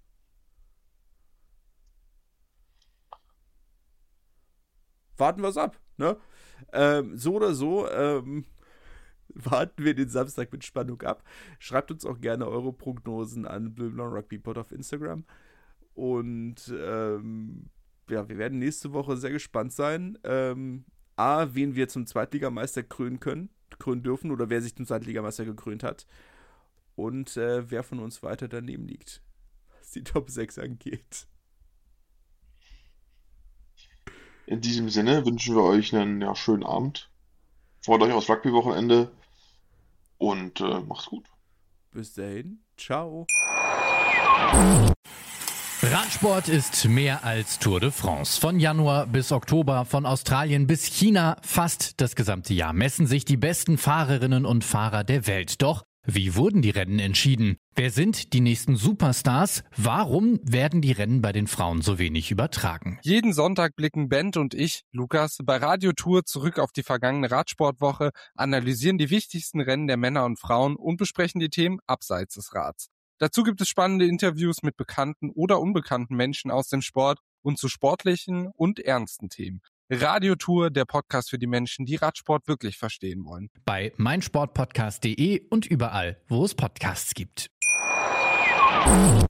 Warten wir es ab, ne? So oder so, warten wir den Samstag mit Spannung ab. Schreibt uns auch gerne eure Prognosen an Bleu Blanc Rugby Pod auf Instagram. Und ja, wir werden nächste Woche sehr gespannt sein. Wen wir zum Zweitligameister krönen dürfen oder wer sich zum Zweitligameister gekrönt hat. Und wer von uns weiter daneben liegt, was die Top 6 angeht. In diesem Sinne wünschen wir euch einen schönen Abend. Freut euch aufs Rugby-Wochenende und macht's gut. Bis dahin, ciao. Radsport ist mehr als Tour de France. Von Januar bis Oktober, von Australien bis China, fast das gesamte Jahr messen sich die besten Fahrerinnen und Fahrer der Welt. Doch wie wurden die Rennen entschieden? Wer sind die nächsten Superstars? Warum werden die Rennen bei den Frauen so wenig übertragen? Jeden Sonntag blicken Bent und ich, Lukas, bei Radio Tour zurück auf die vergangene Radsportwoche, analysieren die wichtigsten Rennen der Männer und Frauen und besprechen die Themen abseits des Rads. Dazu gibt es spannende Interviews mit bekannten oder unbekannten Menschen aus dem Sport und zu sportlichen und ernsten Themen. Radio Tour, der Podcast für die Menschen, die Radsport wirklich verstehen wollen. Bei meinsportpodcast.de und überall, wo es Podcasts gibt.